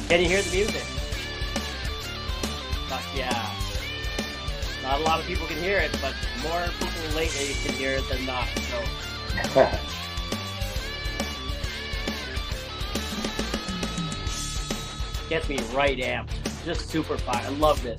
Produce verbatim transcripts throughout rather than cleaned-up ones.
Can you hear the music? Fuck yeah. Not a lot of people can hear it, but more people lately can hear it than not. So gets me right amped. Just super fun. I love this.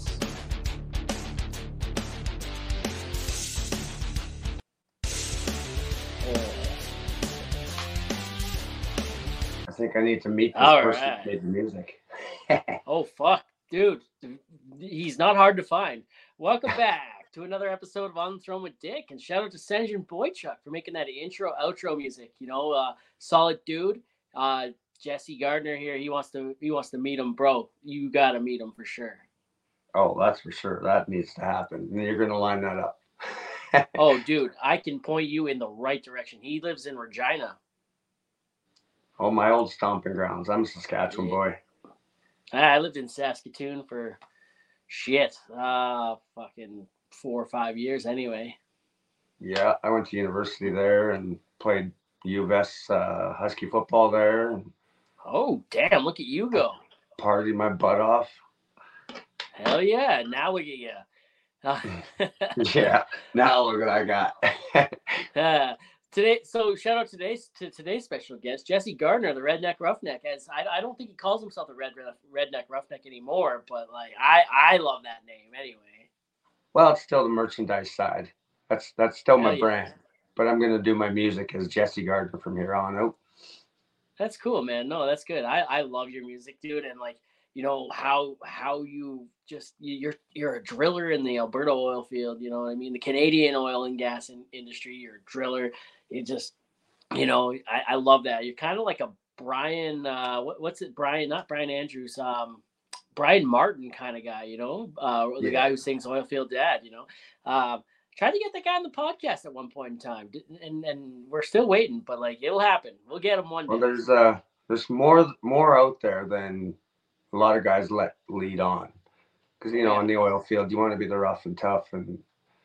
I think I need to meet this All person right. who made the music. Oh, fuck. Dude, he's not hard to find. Welcome back to another episode of On the Throne with Dick. And shout out to Senjin Boychuk for making that intro, outro music. You know, uh, solid dude. Uh, Jesse Gardner here. He wants to he wants to meet him, bro. You got to meet him for sure. Oh, that's for sure. That needs to happen. And you're going to line that up. Oh, dude, I can point you in the right direction. He lives in Regina. Oh, my old stomping grounds. I'm a Saskatchewan Yeah. boy. I lived in Saskatoon for shit, uh, fucking four or five years anyway. Yeah, I went to university there and played U of S uh, Husky football there and Oh, damn, look at you go. partied my butt off. Hell yeah, now look at you. Uh, Yeah, now look what I got. uh, today, so shout out today's to today's special guest, Jesse Gardner, the Redneck Roughneck. As I, I don't think he calls himself the Red Redneck Roughneck anymore, but like I, I love that name anyway. Well, it's still the merchandise side. That's that's still Hell my yeah. brand. But I'm gonna do my music as Jesse Gardner from here on out. That's cool, man. No, that's good. I, I love your music, dude, and like you know how how you just you're you're a driller in the Alberta oil field. You know what I mean? The Canadian oil and gas in, industry. You're a driller. It just you know I, I love that. You're kind of like a Brian. Uh, what, what's it? Brian, not Brian Andrews. Um, Brian Martin kind of guy. You know, uh, the Yeah. guy who sings Oilfield Dad. You know. Um, Tried to get the guy on the podcast at one point in time, and and we're still waiting, but like it'll happen. We'll get him one day. Well, there's uh there's more more out there than a lot of guys let lead on. Because you know, Yeah. in the oil field, you want to be the rough and tough and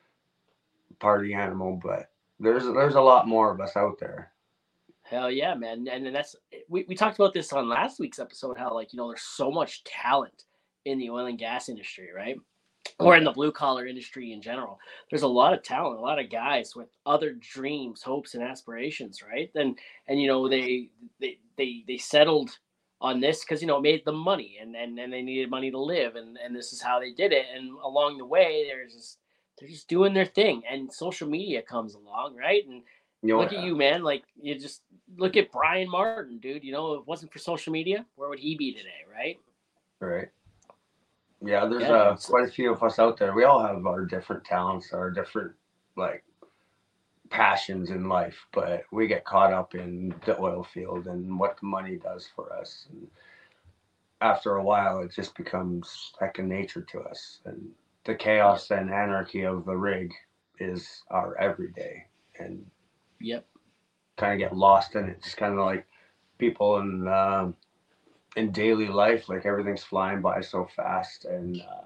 party animal, but there's there's a lot more of us out there. Hell yeah, man. And then that's we, we talked about this on last week's episode, how like, you know, there's so much talent in the oil and gas industry, right? Or in the blue collar industry in general. There's a lot of talent, a lot of guys with other dreams, hopes, and aspirations, right? And and you know, they they they they settled on this because you know it made them money and, and and they needed money to live and and this is how they did it. And along the way, there's just they're just doing their thing. And social media comes along, right? And You know, look at you, man. Like you just look at Brian Martin, dude. You know, if it wasn't for social media, where would he be today, right? right? Yeah, there's Yeah, uh, dude. So, quite a few of us out there. We all have our different talents, our different like passions in life, but we get caught up in the oil field and what the money does for us. And after a while, it just becomes second nature to us. And the chaos yep. and anarchy of the rig is our everyday. And Yep. kind of get lost in it. It's kind of like people in um, in daily life, like everything's flying by so fast, and uh,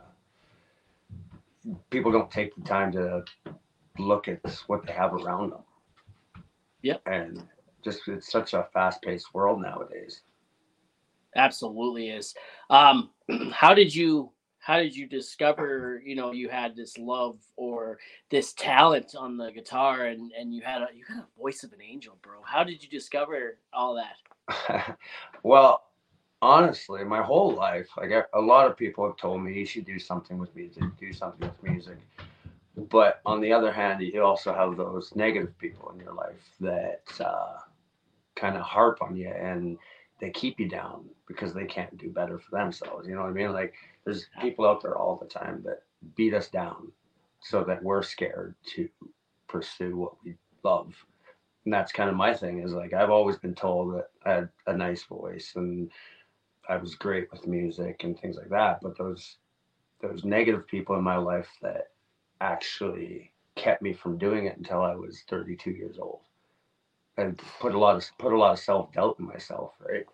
people don't take the time to look at what they have around them. Yep. And just it's such a fast-paced world nowadays. Absolutely is. Um, how did you how did you discover, you know, you had this love or this talent on the guitar and, and you had a you had a voice of an angel, bro. How did you discover all that? Well, honestly, my whole life, like a lot of people have told me you should do something with music, do something with music. But on the other hand, you also have those negative people in your life that uh, kind of harp on you and they keep you down because they can't do better for themselves. You know what I mean? Like there's people out there all the time that beat us down so that we're scared to pursue what we love. And that's kind of my thing is like I've always been told that I had a nice voice and I was great with music and things like that. But those those negative people in my life that actually kept me from doing it until I was thirty-two years old. And put a lot of put a lot of self doubt in myself, right?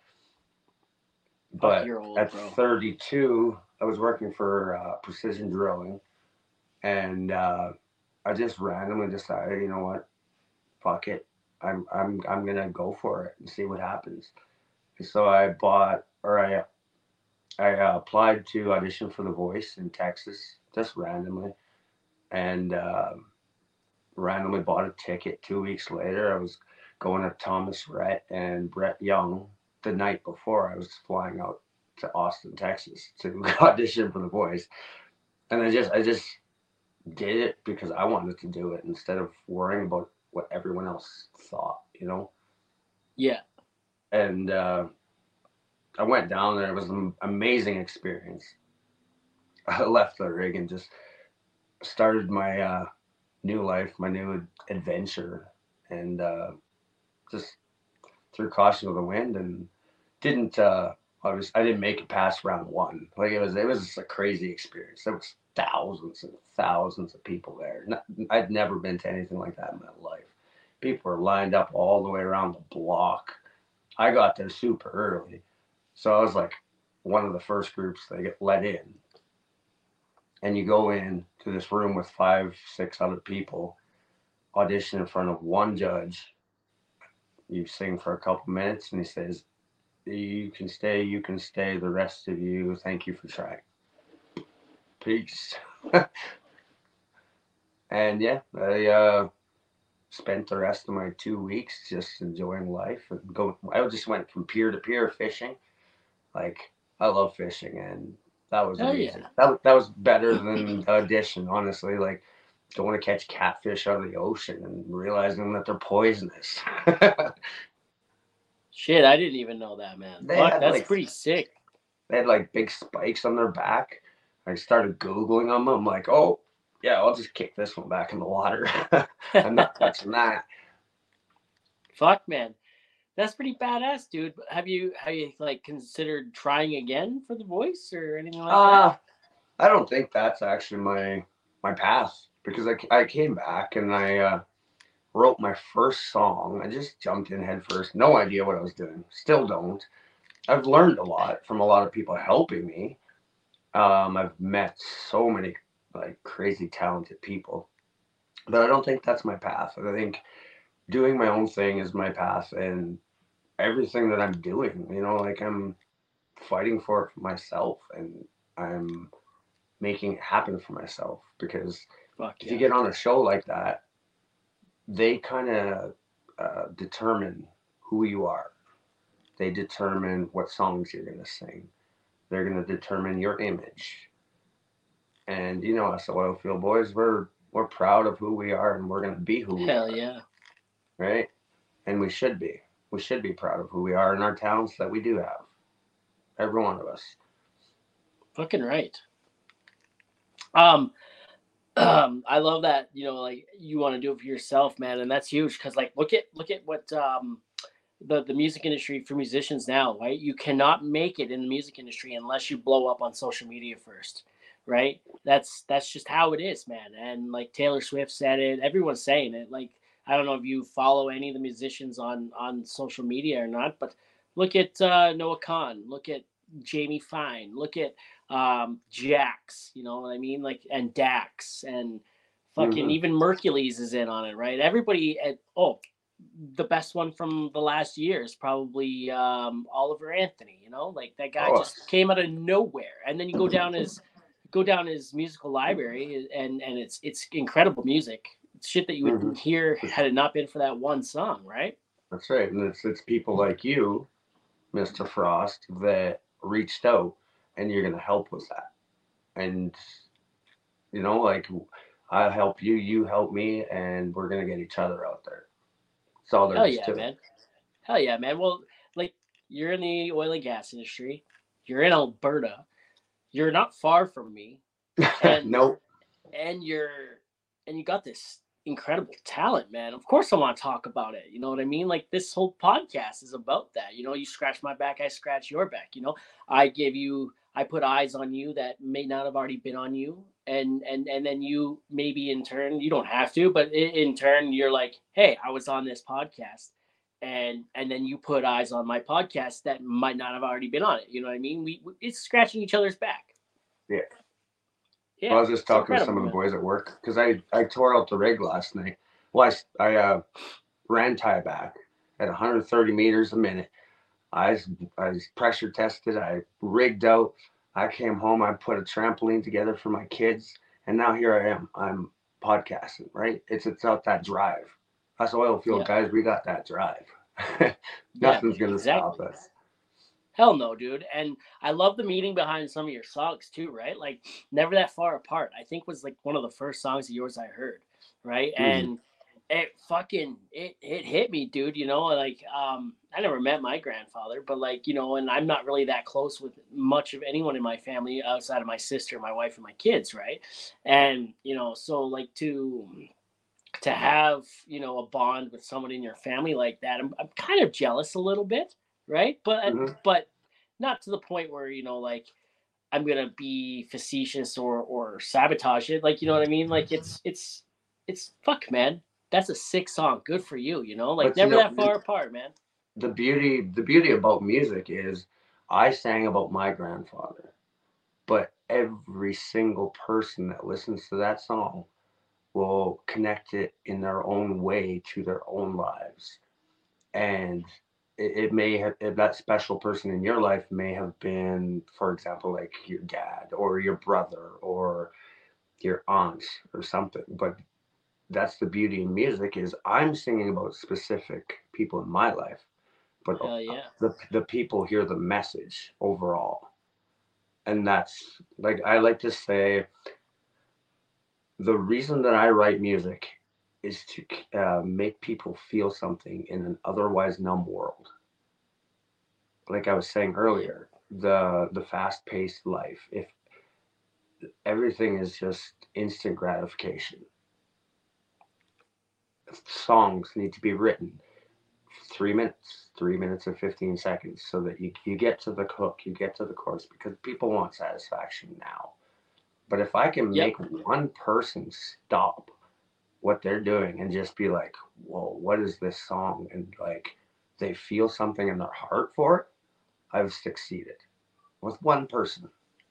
But old, at bro. thirty-two, I was working for uh, Precision Drilling, and uh, I just randomly decided, you know what, fuck it, I'm I'm I'm gonna go for it and see what happens. And so I bought, or I I uh, applied to audition for The Voice in Texas just randomly, and uh, randomly bought a ticket. Two weeks later, I was going to Thomas Rhett and Brett Young. The night before, I was flying out to Austin, Texas, to audition for The Voice, and I just I just did it because I wanted to do it instead of worrying about what everyone else thought, you know. Yeah. And uh, I went down there. It was an amazing experience. I left the rig and just started my uh, new life, my new adventure, and uh, just threw caution to the wind and didn't. Uh, I was I didn't make it past round one. Like it was it was a crazy experience. There was thousands and thousands of people there. Not, I'd never been to anything like that in my life. People were lined up all the way around the block. I got there super early, so I was like one of the first groups that get let in. And you go in to this room with five, six other people, audition in front of one judge. You sing for a couple minutes, and he says, "You can stay, you can stay. The rest of you, thank you for trying. Peace." And yeah, I uh, spent the rest of my two weeks just enjoying life and go. I just went from pier to pier fishing. Like I love fishing, and that was Oh amazing. yeah. That that was better than the audition, honestly. Like going to catch catfish out of the ocean and realizing that they're poisonous. Shit, I didn't even know that, man. They Fuck, had that's like pretty sick. they had like big spikes on their back. I started googling them. I'm like, oh yeah, I'll just kick this one back in the water. I'm not touching that. Fuck, man. That's pretty badass, dude. Have you have you like considered trying again for The Voice or anything like Uh that? I don't think that's actually my my path because I, I came back and I uh, wrote my first song. I just jumped in head first, no idea what I was doing. Still don't. I've learned a lot from a lot of people helping me. Um, I've met so many like crazy talented people, but I don't think that's my path. I think doing my own thing is my path, and everything that I'm doing, you know, like I'm fighting for it for myself, and I'm making it happen for myself because Fuck if you yeah. get on a show like that, they kind of uh, determine who you are. They determine what songs you're going to sing. They're going to determine your image. And you know us Oilfield boys, we're we're proud of who we are, and we're going to be who we Hell are, yeah. right? And we should be. We should be proud of who we are and our talents that we do have. Every one of us. Fucking right. Um um I love that, you know, like you want to do it for yourself, man, and that's huge because like look at look at what um the, the music industry for musicians now, right? You cannot make it in the music industry unless you blow up on social media first, right? That's that's just how it is, man. And like Taylor Swift said it, everyone's saying it. Like I don't know if you follow any of the musicians on on social media or not, but look at uh, Noah Khan, look at Jamie Fine, look at um, Jax, you know what I mean? Like and Dax and fucking Mm-hmm. even Mercules is in on it, right? Everybody at oh the best one from the last year is probably um, Oliver Anthony. You know, like that guy Oh, just came out of nowhere, and then you go down his go down his musical library, and and it's it's incredible music. It's shit that you mm-hmm. wouldn't hear had it not been for that one song, right? That's right. And it's it's people like you, Mister Frost, that reached out, and you're going to help with that. And you know, like I'll help you, you help me, and we're going to get each other out there. That's all there Hell is yeah, to man. Hell yeah, man. Well, like you're in the oil and gas industry. You're in Alberta. You're not far from me, it. and Nope. and you're and you got this incredible talent, man. Of course I want to talk about it. You know what I mean? Like this whole podcast is about that. You know, you scratch my back, I scratch your back. You know, I give you I put eyes on you that may not have already been on you. And and and then you maybe in turn, you don't have to, but in, in turn you're like, hey, I was on this podcast. And and then you put eyes on my podcast that might not have already been on it. You know what I mean? We, we it's scratching each other's back. Yeah. Well, Yeah, I was just it's talking to some incredible, of the man. boys at work because I, I tore out the rig last night. Well, I, I uh, ran tie back at one hundred thirty meters a minute. I was, I was pressure tested. I rigged out. I came home. I put a trampoline together for my kids, and now here I am. I'm podcasting. Right? It's it's out that drive. Us oil field Yeah. guys, we got that drive. Yeah, Nothing's gonna stop exactly. us. Hell no, dude. And I love the meaning behind some of your songs too, right? Like Never That Far Apart, I think was like one of the first songs of yours I heard, right? Mhm. And it fucking it it hit me, dude, you know, like um I never met my grandfather, but like, you know, and I'm not really that close with much of anyone in my family outside of my sister, my wife and my kids, right? And, you know, so like to to have, you know, a bond with someone in your family like that, I'm, I'm kind of jealous a little bit, right? But Mhm. but not to the point where, you know, like I'm gonna be facetious or or sabotage it. Like, you know what I mean? Like it's it's it's fuck, man. That's a sick song. Good for you. You know, like But you Never know, That Far Apart, man. the beauty the beauty about music is I sang about my grandfather, but every single person that listens to that song will connect it in their own way to their own lives. And it, it may have that special person in your life may have been, for example, like your dad or your brother or your aunt or something. But that's the beauty in music is I'm singing about specific people in my life, but Hell uh, yeah. the the people hear the message overall. And that's like I like to say the reason that I write music is to uh, make people feel something in an otherwise numb world. Like I was saying Yeah. earlier, the the fast paced life, if everything is just instant gratification, songs need to be written three minutes, three minutes and fifteen seconds, so that you you get to the hook, you get to the chorus, because people want satisfaction now. But if I can Yep. make one person stop what they're doing and just be like, whoa, what is this song? And like they feel something in their heart for it, I've succeeded with one person.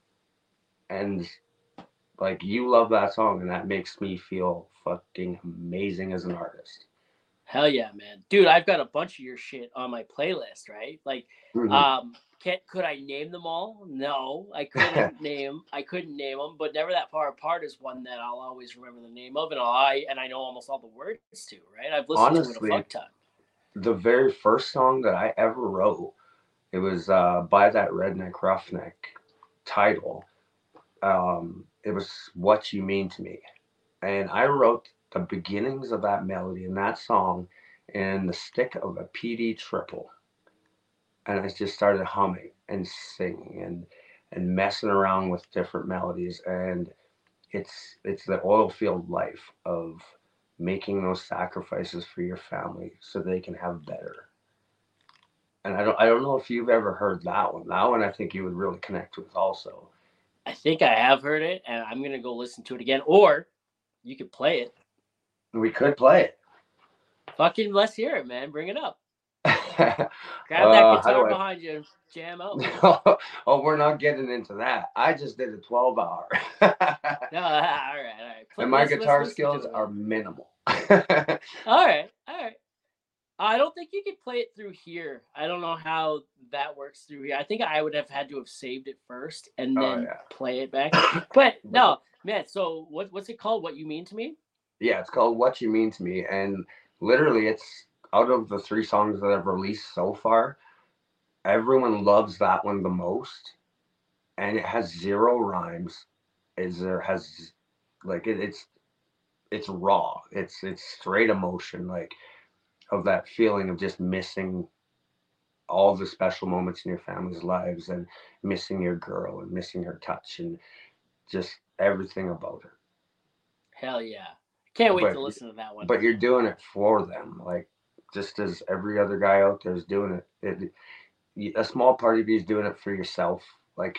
And like you love that song, and that makes me feel fucking amazing as an artist. Hell yeah, man. Dude, I've got a bunch of your shit on my playlist, right? Like, Mm-hmm. um, can't could I name them all? No, I couldn't name I couldn't name them, but Never That Far Apart is one that I'll always remember the name of and I and I know almost all the words to, right? I've listened to it a Honestly, fuck ton. the very first song that I ever wrote, it was uh, By That Redneck Roughneck title. Um, it was What You Mean to Me. And I wrote the beginnings of that melody in that song in the stick of a P D triple. And I just started humming and singing and and messing around with different melodies. And it's it's the oil field life of making those sacrifices for your family so they can have better. And I don't I don't know if you've ever heard that one. That one I think you would really connect with also. I think I have heard it and I'm gonna go listen to it again. Or you could play it. We could play it. Fucking let's hear it, man. Bring it up. uh, Grab that how guitar do I? behind you and jam out. Oh, we're not getting into that. I just did a twelve hour. No, all right, all right. Play, And my let's let's guitar listen skills to it, are man. minimal. All right, all right. I don't think you could play it through here. I don't know how that works through here. I think I would have had to have saved it first and Oh, then yeah. play it back. But But no, man. So what what's it called? What You Mean to Me? yeah, it's called What You Mean to Me. And literally, it's out of the three songs that I've released so far, everyone loves that one the most. And it has zero rhymes. Is there has like it, it's it's raw. It's it's straight emotion, like of that feeling of just missing all the special moments in your family's lives and missing your girl and missing her touch and just everything about her. Hell yeah! Can't wait But to listen to that one. but you're doing it for them, like just as every other guy out there is doing it. It a small part of you is doing it for yourself, like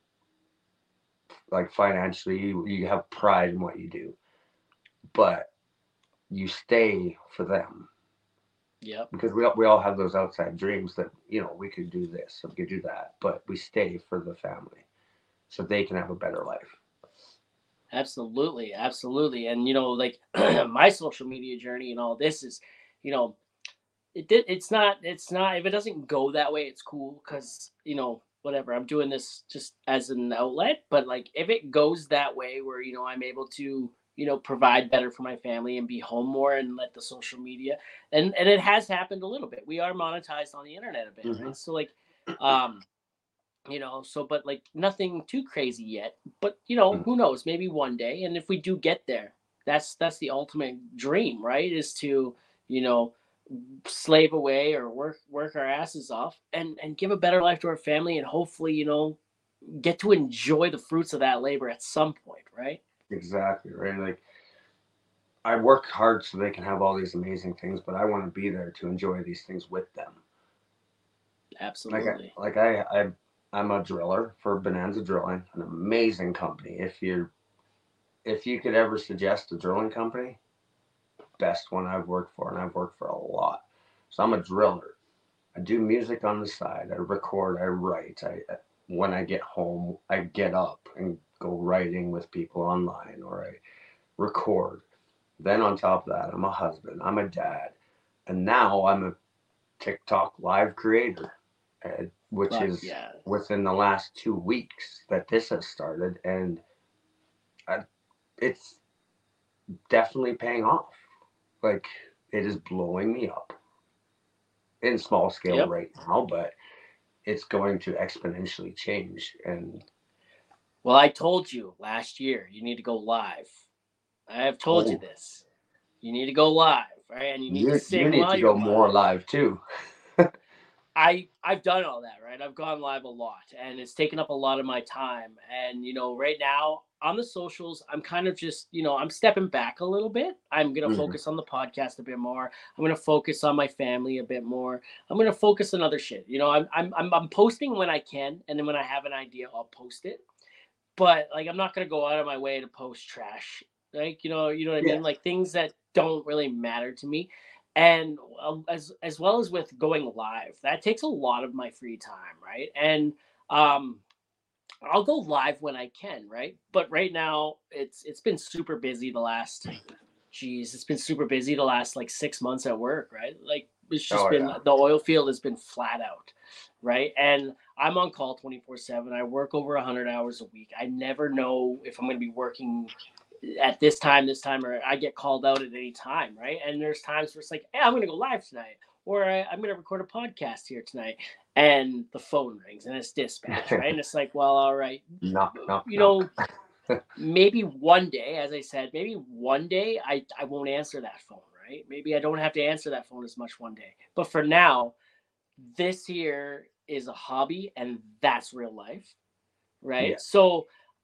like financially, you, you have pride in what you do, but you stay for them Yep, because we all, we all have those outside dreams that you know we could do this and we could do that, but we stay for the family so they can have a better life. absolutely, absolutely. And you know, like my social media journey and all this is, you know, it did. It's not. It's not. If it doesn't go that way, it's cool because you know whatever. I'm doing this just as an outlet. But like if it goes that way, where you know I'm able to you know provide better for my family and be home more and let the social media and and it has happened a little bit. We are monetized on the internet a bit, Mm-hmm. right? So like, um, you know, so but like nothing too crazy yet. But you know, who knows? Maybe one day. And if we do get there, that's that's the ultimate dream, right? Is to you know slave away or work work our asses off and and give a better life to our family and hopefully you know get to enjoy the fruits of that labor at some point, right? Exactly, right. Like I work hard so they can have all these amazing things, but I want to be there to enjoy these things with them. Like I, Absolutely. like I, I, I'm a driller for Bonanza Drilling, an amazing company. If you if you could ever suggest a drilling company, best one I've worked for, and I've worked for a lot. So I'm a driller. I do music on the side. I record. I write. I when I get home, I get up and go writing with people online, or I record. Then on top of that, I'm a husband. I'm a dad, and now I'm a TikTok live creator, uh, which But is yeah, within the last two weeks that this has started, and I, it's definitely paying off. Like it is blowing me up in small scale yep. right now, but it's going to exponentially change. And Well, I told you last year you need to go live. I have told you oh, this. You need to go live, right? And you need to you you sing need while to you're go more live. live too. I I've done all that, right? I've gone live a lot and it's taken up a lot of my time. And you know, right now on the socials, I'm kind of just, you know, I'm stepping back a little bit. I'm going to Mhm. focus on the podcast a bit more. I'm going to focus on my family a bit more. I'm going to focus on other shit. You know, I'm I'm I'm, I'm posting when I can and then when I have an idea, I'll post it. But like I'm not going to go out of my way to post trash. Like, you know, you know what I Yeah, mean? Like things that don't really matter to me and uh, as as well as with going live that takes a lot of my free time, right? And um I'll go live when I can, right? But right now it's it's been super busy the last geez it's been super busy the last like six months at work, right? Like it's just oh been yeah, the oil field has been flat out, right? And I'm on call twenty-four seven. I work over one hundred hours a week. I never know if I'm going to be working at this time, this time, or I get called out at any time, right? And there's times where it's like, hey, I'm going to go live tonight, or I, I'm going to record a podcast here tonight, and the phone rings and it's dispatch, right? And it's like, well, all right, knock knock you knock. know, maybe one day, as I said, maybe one day I I won't answer that phone, right? Maybe I don't have to answer that phone as much one day, but for now, this here is a hobby, and that's real life, right? Yeah, So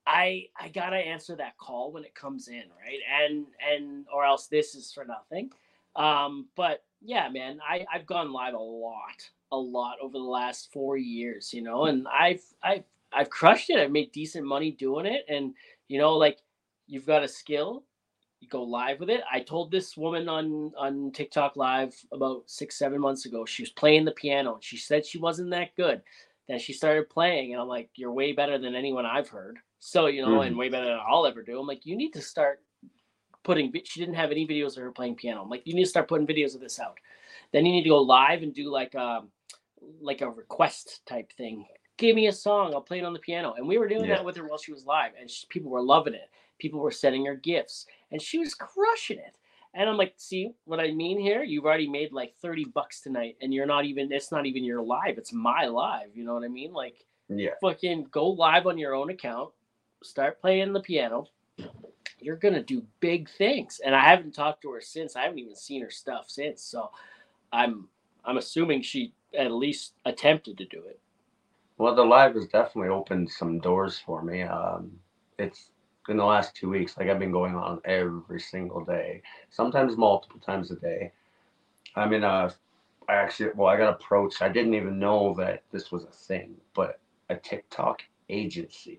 I I gotta answer that call when it comes in, right? And and or else this is for nothing. Um, but yeah, man, I I've gone live a lot, a lot over the last four years, you know, and I've I've I've crushed it. I've made decent money doing it, and you know, like you've got a skill, you go live with it. I told this woman on on TikTok live about six seven months ago. She was playing the piano. She said she wasn't that good. Then she started playing, and I'm like, "You're way better than anyone I've heard." So you know, hmm and way better than I'll ever do. I'm like, "You need to start putting." She didn't have any videos of her playing piano. I'm like, "You need to start putting videos of this out." Then you need to go live and do like um like a request type thing. Give me a song, I'll play it on the piano. And we were doing yeah. that with her while she was live, and she, people were loving it. People were sending her gifts, and she was crushing it. And I'm like, see what I mean here? You've already made like thirty bucks tonight, and you're not even, it's not even your live, it's my live. You know what I mean? Like, Yeah. fucking go live on your own account, start playing the piano. You're going to do big things. And I haven't talked to her since. I haven't even seen her stuff since. So I'm, I'm assuming she at least attempted to do it. Well, the live has definitely opened some doors for me. Um, it's in the last two weeks, like I've been going on every single day, sometimes multiple times a day. I mean, uh, I actually, well, I got approached. I didn't even know that this was a thing, but a TikTok agency.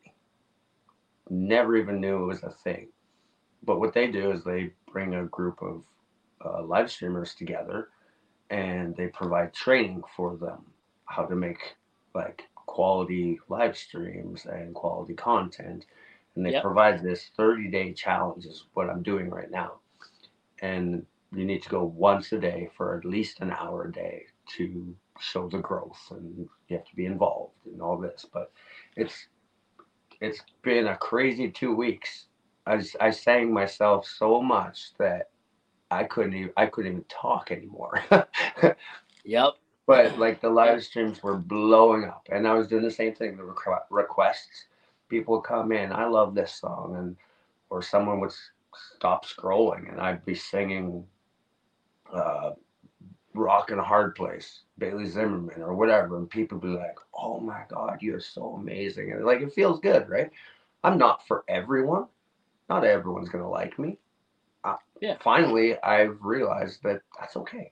Never even knew it was a thing. But what they do is they bring a group of uh, live streamers together and they provide training for them how to make like quality live streams and quality content. And they Yep. provide this thirty day challenge, is what I'm doing right now. And you need to go once a day for at least an hour a day to show the growth, and you have to be involved in all this. But it's it's been a crazy two weeks. I, I sang myself so much that I couldn't even I couldn't even talk anymore. Yep. But like the live streams were blowing up, and I was doing the same thing. The requ- requests, people would come in. I love this song, and or someone would stop scrolling, and I'd be singing uh, "Rock in a Hard Place," Bailey Zimmerman, or whatever, and people would be like, "Oh my God, you're so amazing!" And like it feels good, right? I'm not for everyone. Not everyone's gonna like me. Uh, Yeah. Finally, I've realized that that's okay.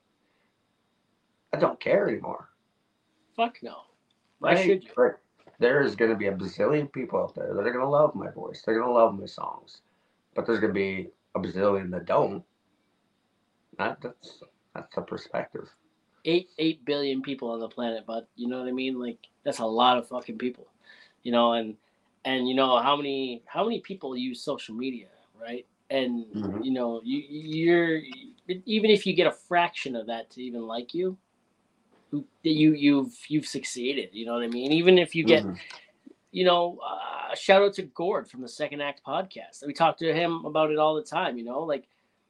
I don't care anymore. Fuck no. Why Right? should you? Right. There is going to be a bazillion people out there that are going to love my voice. They're going to love my songs. But there's going to be a bazillion that don't. That, that's that's a perspective. Eight eight billion people on the planet, but you know what I mean? Like that's a lot of fucking people. You know, and and you know how many how many people use social media, right? And Mm-hmm. you know, you you're even if you get a fraction of that to even like you, who you you've you've succeeded. You know what I mean? Even if you get, Mm-hmm. you know, uh, shout out to Gord from the Second Act podcast. We talk to him about it all the time. You know, like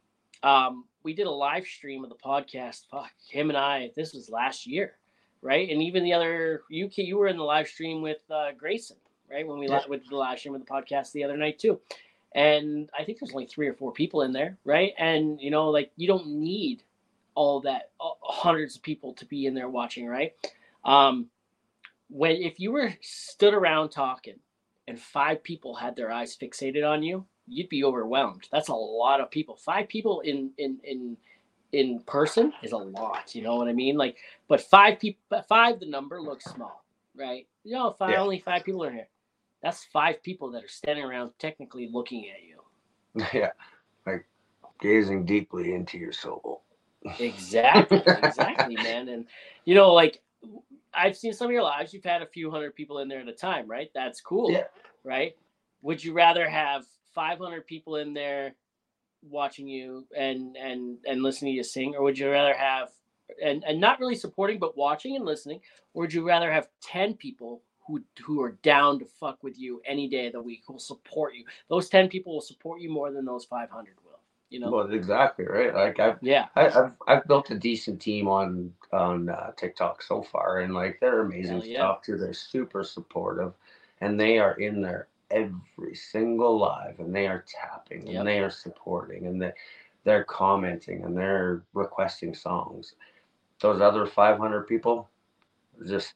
um, we did a live stream of the podcast. Fuck, him and I. This was last year, right? And even the other you you were in the live stream with uh, Grayson, right? When we Yeah. with the live stream of the podcast the other night too. And I think there's only three or four people in there, right? And you know, like you don't need all that uh, hundreds of people to be in there watching, right? Um, when if you were stood around talking and five people had their eyes fixated on you, you'd be overwhelmed. That's a lot of people. Five people in in in in person is a lot. You know what I mean? Like, but five people, five the number looks small, right? You know, five Yeah. only five people are here. That's five people that are standing around technically looking at you. Yeah. Like gazing deeply into your soul. Exactly, exactly, man. And you know, like I've seen some of your lives. You've had a few hundred people in there at a time, right? That's cool, Yeah. right? Would you rather have five hundred people in there watching you and and and listening to you sing, or would you rather have and and not really supporting but watching and listening, or would you rather have ten people who who are down to fuck with you any day of the week, who will support you? Those ten people will support you more than those five hundred will. You know? Well, exactly right. Like I've Yeah. I, I've I've built a decent team on on uh, TikTok so far, and like they're amazing Hell to yeah. talk to. They're super supportive, and they are in there every single live, and they are tapping, and Yep. they are supporting, and they they're commenting, and they're requesting songs. Those other five hundred people are just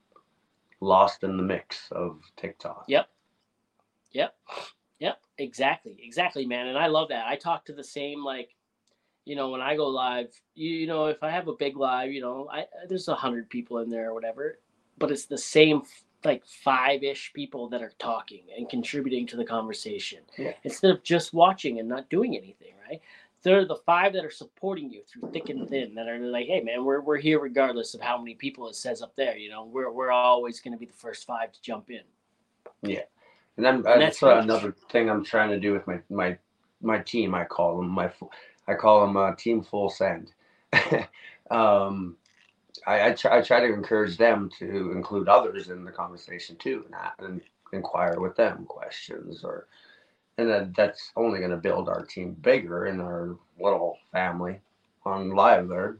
lost in the mix of TikTok. Yep. Yep. Yep. Exactly. Exactly, man. And I love that. I talk to the same, like, you know, when I go live, you, you know, if I have a big live, you know, I there's a hundred people in there or whatever, but it's the same like five-ish people that are talking and contributing to the conversation. Yeah. Instead of just watching and not doing anything, right? They're the five that are supporting you through thick and thin, that are like, hey man, we're we're here regardless of how many people it says up there. You know, we're we're always gonna be the first five to jump in. Yeah. And then And that's that's good. another thing I'm trying to do with my my my team. I call them my I call them uh, Team Full Send. um, I I try, I try to encourage them to include others in the conversation too, and, and inquire with them questions, or and then that's only going to build our team bigger in our little family on live there.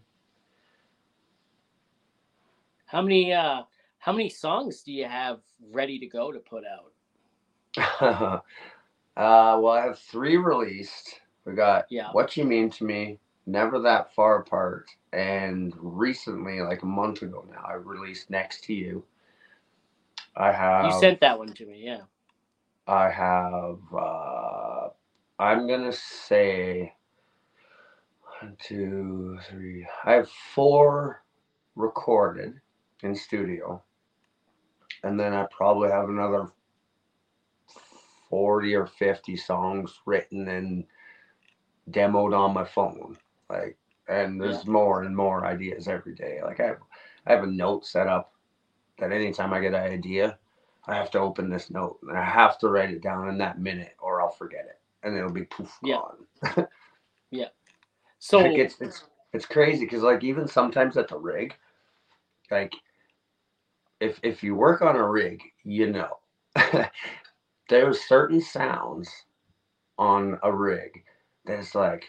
How many uh how many songs do you have ready to go to put out? uh, well, I have three released. We got Yeah. What You Mean to Me, Never That Far Apart, and recently, like a month ago now, I released Next to You. I have. You sent that one to me, yeah. I have. Uh, I'm gonna say one, two, three. I have four recorded in studio, and then I probably have another forty or fifty songs written and demoed on my phone. Like, and there's Yeah. more and more ideas every day. Like I have, I have a note set up that anytime I get an idea, I have to open this note and I have to write it down in that minute or I'll forget it and it'll be poof Yeah. gone. Yeah. So Like it's it's it's crazy because like even sometimes at the rig, like if if you work on a rig, you know, there's certain sounds on a rig that's like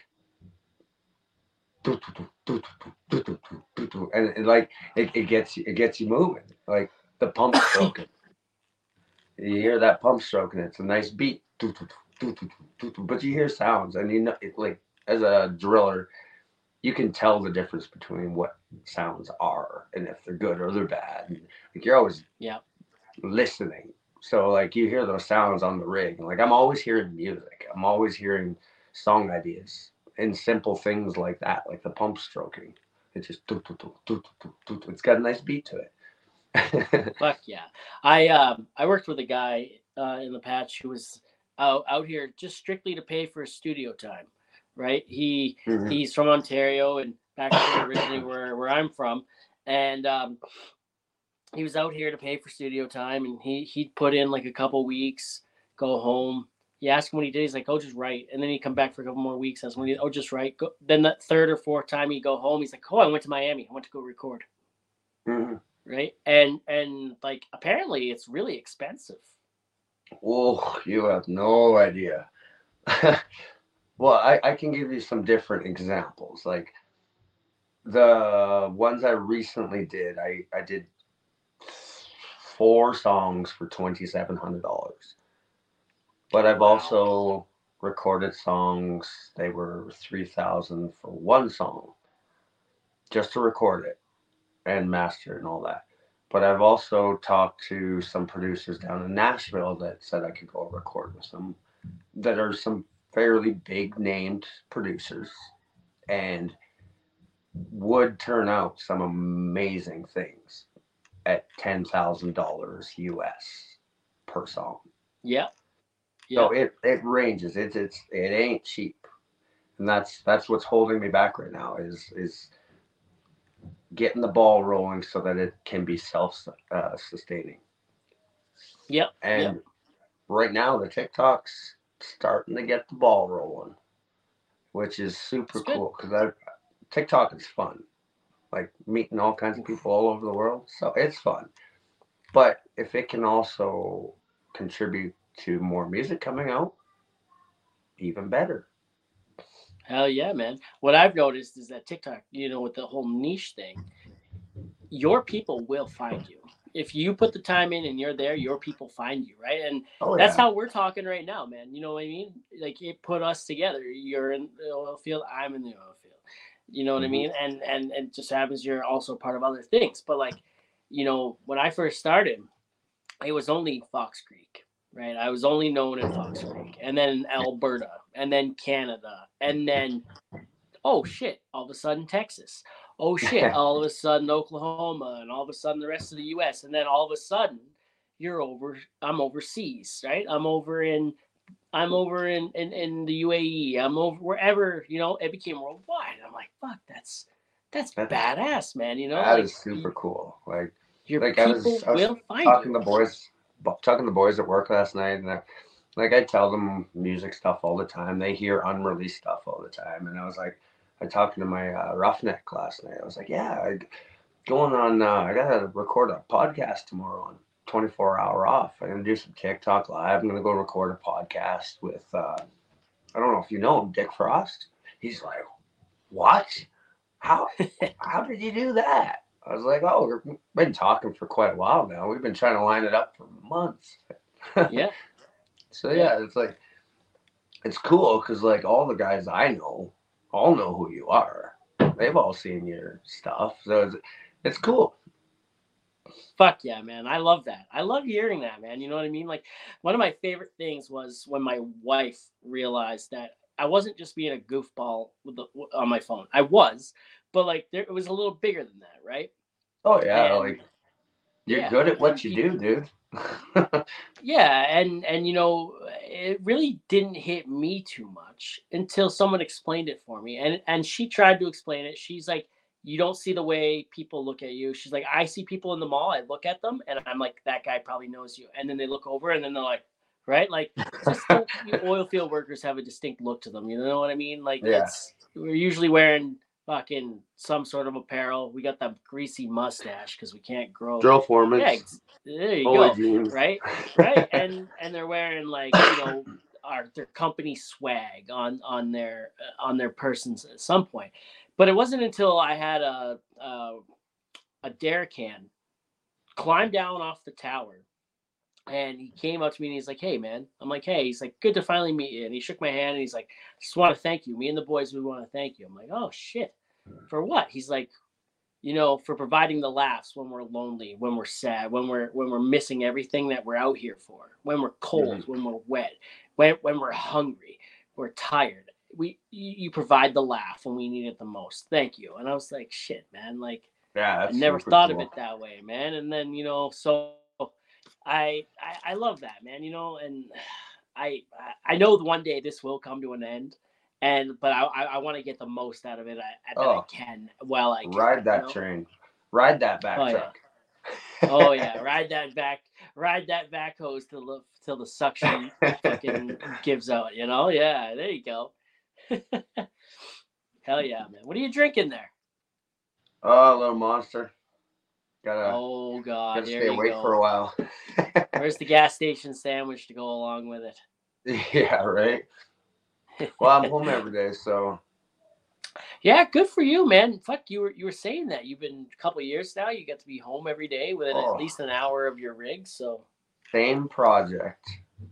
and, and like it, it gets you it gets you moving. Like the pump stroking. You hear that pump stroking, it's a nice beat. But you hear sounds and you know it like as a driller, you can tell the difference between what sounds are and if they're good or they're bad. And, like you're always yeah, listening. So like you hear those sounds on the rig. Like I'm always hearing music. I'm always hearing song ideas and simple things like that, like the pump stroking. It's just do, do, do, do, do, do, do. It's got a nice beat to it. fuck yeah. I um I worked with a guy uh, in the patch who was out out here just strictly to pay for his studio time, right? He Mhm. he's from Ontario and back originally where where I'm from, and um, he was out here to pay for studio time, and he he'd put in like a couple weeks, go home. You ask him what he did, he's like, "Oh, just write," and then he'd come back for a couple more weeks. That's when he, oh, just write. Go. Then that third or fourth time he'd go home, he's like, "Oh, I went to Miami. I went to go record." Mhm. Right, and and like apparently it's really expensive. Oh, you have no idea. Well, I, I can give you some different examples. Like the ones I recently did, I, I did four songs for twenty-seven hundred dollars. But I've Wow. also recorded songs, they were three thousand for one song, just to record it and master and all that. But I've also talked to some producers down in Nashville that said I could go record with them that are some fairly big named producers and would turn out some amazing things at ten thousand dollars U S per song. Yeah, yeah, So it, it ranges. It's it's it ain't cheap, and that's that's what's holding me back right now is is getting the ball rolling so that it can be self uh, sustaining. yeah, yeah. And right now the TikTok's starting to get the ball rolling, which is super It's good. cool because I TikTok is fun, like meeting all kinds of people all over the world. So it's fun. But if it can also contribute to more music coming out, even better. Hell yeah, man. What I've noticed is that TikTok, you know, with the whole niche thing, your people will find you. If you put the time in and you're there, your people find you, right? And Oh that's yeah. how we're talking right now, man. You know what I mean? Like it put us together. You're in the oil field, I'm in the oil field. You know what I Mm-hmm. mean? And and and it just happens you're also part of other things. But like, you know, when I first started, it was only Fox Creek, right? I was only known in Fox Creek, and then Alberta, and then Canada, and then oh shit, all of a sudden Texas. Oh shit, all of a sudden Oklahoma, and all of a sudden the rest of the U S, and then all of a sudden you're over. I'm overseas, right? I'm over in. I'm over in, in, in the U A E. I'm over wherever, you know, it became worldwide. I'm like, fuck, that's that's That's badass, man. You know, that like is super cool. Like your like I was people I was will find talking you. to boys talking to boys at work last night, and I, like I tell them music stuff all the time. They hear unreleased stuff all the time, and I was like, I talking to my uh, roughneck last night. I was like, yeah, I, going on. Uh, I gotta record a podcast tomorrow on twenty-four hour off. I'm gonna do some TikTok live. I'm gonna go record a podcast with. Uh, I don't know if you know him, Dick Frost. He's like, what? How how did you do that? I was like, oh, we've been talking for quite a while now. We've been trying to line it up for months. Yeah, So yeah. yeah, it's like it's cool because like all the guys I know all know who you are. They've all seen your stuff, so it's it's cool. Fuck yeah, man. I love that. I love hearing that, man. You know what I mean? Like one of my favorite things was when my wife realized that I wasn't just being a goofball with the, on my phone. I was, but like there it was a little bigger than that, right? Oh yeah, And like you're yeah, good at and what you pe- do, dude. yeah, and and you know, it really didn't hit me too much until someone explained it for me. And and she tried to explain it. She's like, "You don't see the way people look at you." She's like, "I see people in the mall, I look at them and I'm like, that guy probably knows you." And then they look over and then they're like, right? Like just the, the oil field workers have a distinct look to them. You know what I mean? Like Yeah. it's we're usually wearing fucking some sort of apparel. We got that greasy mustache because we can't grow. Drill foremen. Yeah, there you Holy go. jeans. Right, right, and and they're wearing like you know our their company swag on on their uh, on their persons at some point. But it wasn't until I had a a, a dare can climb down off the tower. And he came up to me and he's like, "Hey, man." I'm like, "Hey." He's like, "Good to finally meet you." And he shook my hand and he's like, "Just want to thank you. Me and the boys, we want to thank you." I'm like, "Oh, shit. For what?" He's like, "You know, for providing the laughs when we're lonely, when we're sad, when we're when we're missing everything that we're out here for, when we're cold, mm-hmm. when we're wet, when, when we're hungry, we're tired. We you, you provide the laugh when we need it the most. Thank you." And I was like, "Shit, man. Like, yeah, I never thought cool. of it that way, man." And then, you know, so I, I I love that, man, you know, and I I know one day this will come to an end, and but I I, I want to get the most out of it I, that oh, I can while I can. Ride that you know? train, ride that back oh, truck. Yeah. oh yeah, ride that back, ride that back hose till the till the suction fucking gives out, you know? Yeah, there you go. Hell yeah, man. What are you drinking there? Oh, a little Monster. Gotta, oh God, gotta there stay you awake go. for a while. Where's the gas station sandwich to go along with it? Yeah, right. Well, I'm home every day, so. Yeah, good for you, man. Fuck, you were you were saying that you've been a couple of years now. You get to be home every day within oh. at least an hour of your rig. So. Same project,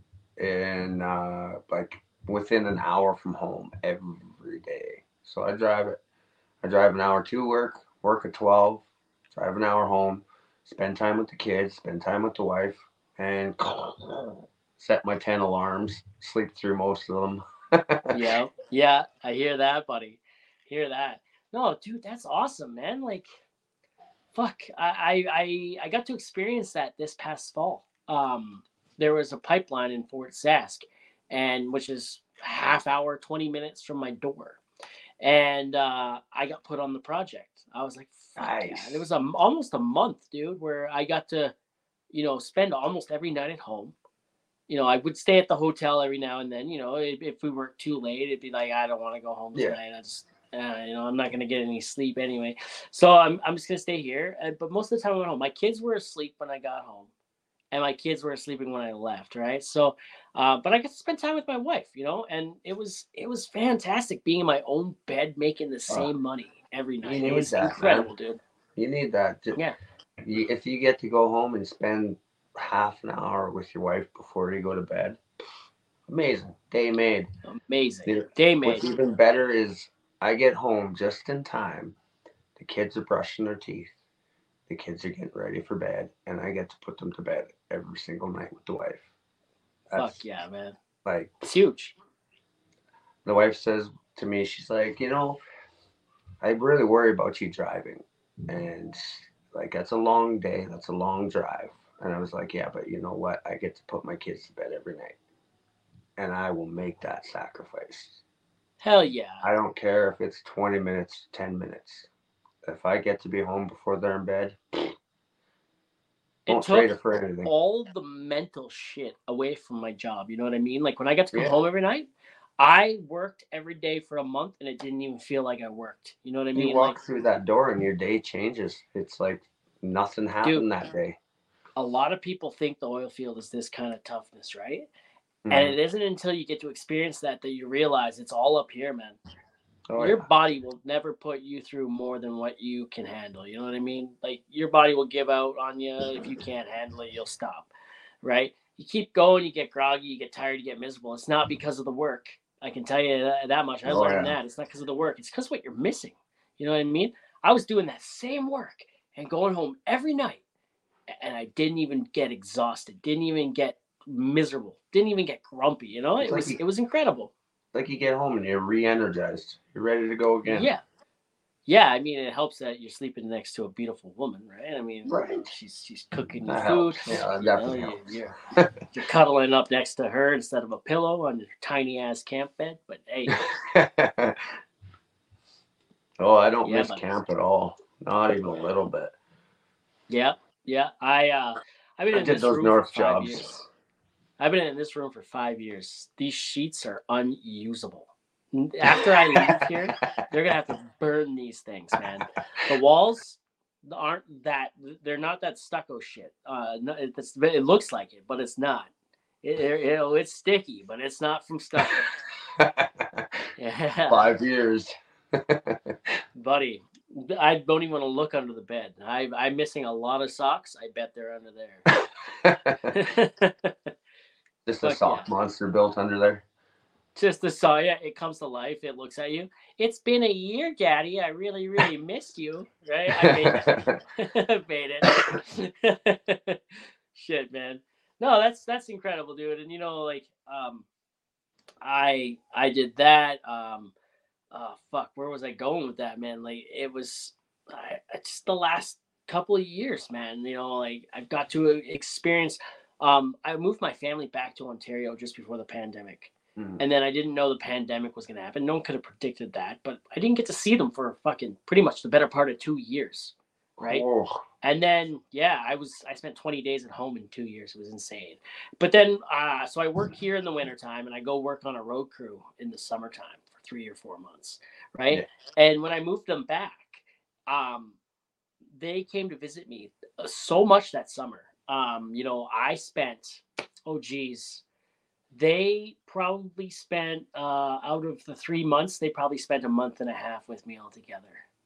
in uh, like within an hour from home every day. So I drive it. I drive an hour to work. Work at twelve. Drive an hour home, spend time with the kids, spend time with the wife, and set my ten alarms, sleep through most of them. yeah, yeah, I hear that, buddy. Hear that. No, dude, that's awesome, man. Like, fuck, I, I, I got to experience that this past fall. Um, there was a pipeline in Fort Sask, and which is half hour, twenty minutes from my door. And uh, I got put on the project. I was like, fuck nice. Yeah. It was a, almost a month, dude, where I got to, you know, spend almost every night at home. You know, I would stay at the hotel every now and then. You know, if, if we worked too late, it'd be like, I don't want to go home tonight. Yeah. I just, uh, you know, I'm not going to get any sleep anyway. So I'm, I'm just going to stay here. Uh, but most of the time I went home. My kids were asleep when I got home. And my kids were sleeping when I left, right? So, uh, but I got to spend time with my wife, you know, and it was it was fantastic being in my own bed, making the same oh, money every night. You need it was that, incredible, man. Dude. You need that. Just, yeah. You, if you get to go home and spend half an hour with your wife before you go to bed, amazing. Day made. Amazing. The, Day made. What's even better is I get home just in time. The kids are brushing their teeth. The kids are getting ready for bed, and I get to put them to bed every single night with the wife. That's, Fuck yeah, man. Like, it's huge. The wife says to me, she's like, you know, I really worry about you driving. And, like, that's a long day. That's a long drive. And I was like, yeah, but you know what? I get to put my kids to bed every night. And I will make that sacrifice. Hell yeah. I don't care if it's twenty minutes, ten minutes. If I get to be home before they're in bed, won't trade it for anything. All the mental shit away from my job. You know what I mean? Like when I got to come yeah. home every night, I worked every day for a month, and it didn't even feel like I worked. You know what I mean? You walk like, through that door, and your day changes. It's like nothing happened dude, that day. A lot of people think the oil field is this kind of toughness, right? Mm-hmm. And it isn't until you get to experience that that you realize it's all up here, man. Oh, your yeah. body will never put you through more than what you can handle. You know what I mean? Like your body will give out on you. If you can't handle it, you'll stop, right? You keep going, you get groggy, you get tired, you get miserable. It's not because of the work. I can tell you that, that much. I oh, learned yeah. that. It's not because of the work. It's because what you're missing. You know what I mean? I was doing that same work and going home every night, and I didn't even get exhausted. Didn't even get miserable. Didn't even get grumpy. You know, it's it was like you- it was incredible. Like you get home and you're re-energized. You're ready to go again. Yeah. Yeah, I mean, it helps that you're sleeping next to a beautiful woman, right? I mean, right. she's she's cooking your food. Yeah, that definitely you know, helps. You're, you're, you're cuddling up next to her instead of a pillow on your tiny-ass camp bed. But, hey. oh, I don't yeah, miss buddy. camp at all. Not even a little bit. Yeah, yeah. I, uh, I've been I in did this those room North for five jobs. years. I've been in this room for five years. These sheets are unusable. After I leave here, they're gonna have to burn these things, man. The walls aren't that. They're not that stucco shit. Uh, no, it's, it looks like it, but it's not. It, it, you know, it's sticky, but it's not from stucco. Yeah. Five years. Buddy, I don't even want to look under the bed. I, I'm missing a lot of socks. I bet they're under there. Just a Fuck sock yeah. monster built under there. Just the saw, yeah, it comes to life. It looks at you. It's been a year, Daddy. I really, really missed you. Right? I made that. I made it. Shit, man. No, that's that's incredible, dude. And you know, like, um, I I did that. Um, oh fuck, where was I going with that, man? Like, it was I, just the last couple of years, man. You know, like I've got to experience. Um, I moved my family back to Ontario just before the pandemic. Mm. And then I didn't know the pandemic was going to happen. No one could have predicted that, but I didn't get to see them for fucking pretty much the better part of two years. Right. Oh. And then, yeah, I was, I spent twenty days at home in two years. It was insane. But then, uh, so I work here in the wintertime and I go work on a road crew in the summertime for three or four months. Right. Yeah. And when I moved them back, um, they came to visit me so much that summer. Um, you know, I spent, oh geez, they probably spent uh, out of the three months, they probably spent a month and a half with me altogether.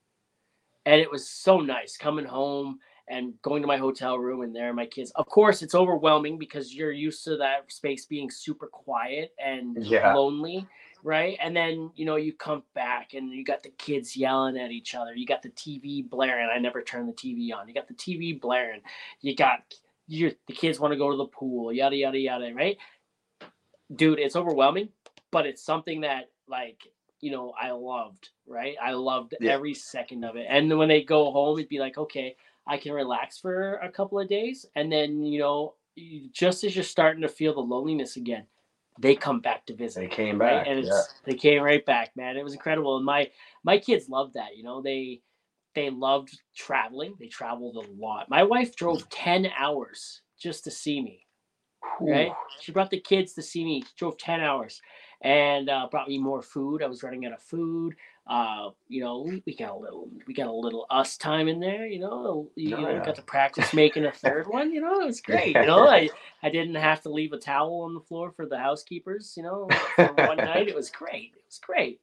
And it was so nice coming home and going to my hotel room and there are my kids. Of course, it's overwhelming because you're used to that space being super quiet and yeah. lonely, right? And then, you know, you come back and you got the kids yelling at each other. You got the T V blaring. I never turn the T V on. You got the T V blaring. You got you the kids want to go to the pool, yada, yada, yada, right? Dude, it's overwhelming, but it's something that, like, you know, I loved, right? I loved yeah. every second of it. And when they go home, it'd be like, okay, I can relax for a couple of days. And then, you know, just as you're starting to feel the loneliness again, they come back to visit. They came right? back. And it's, yeah. they came right back, man. It was incredible. And my, my kids loved that. You know, they, they loved traveling. They traveled a lot. My wife drove ten hours just to see me. Right, she brought the kids to see me. She drove ten hours, and uh, brought me more food. I was running out of food. Uh, you know, we, we got a little, we got a little us time in there. You know, you, oh, you know, yeah. got to practice making a third one. You know, it was great. You know, I, I didn't have to leave a towel on the floor for the housekeepers. You know, for one night. It was great. It was great.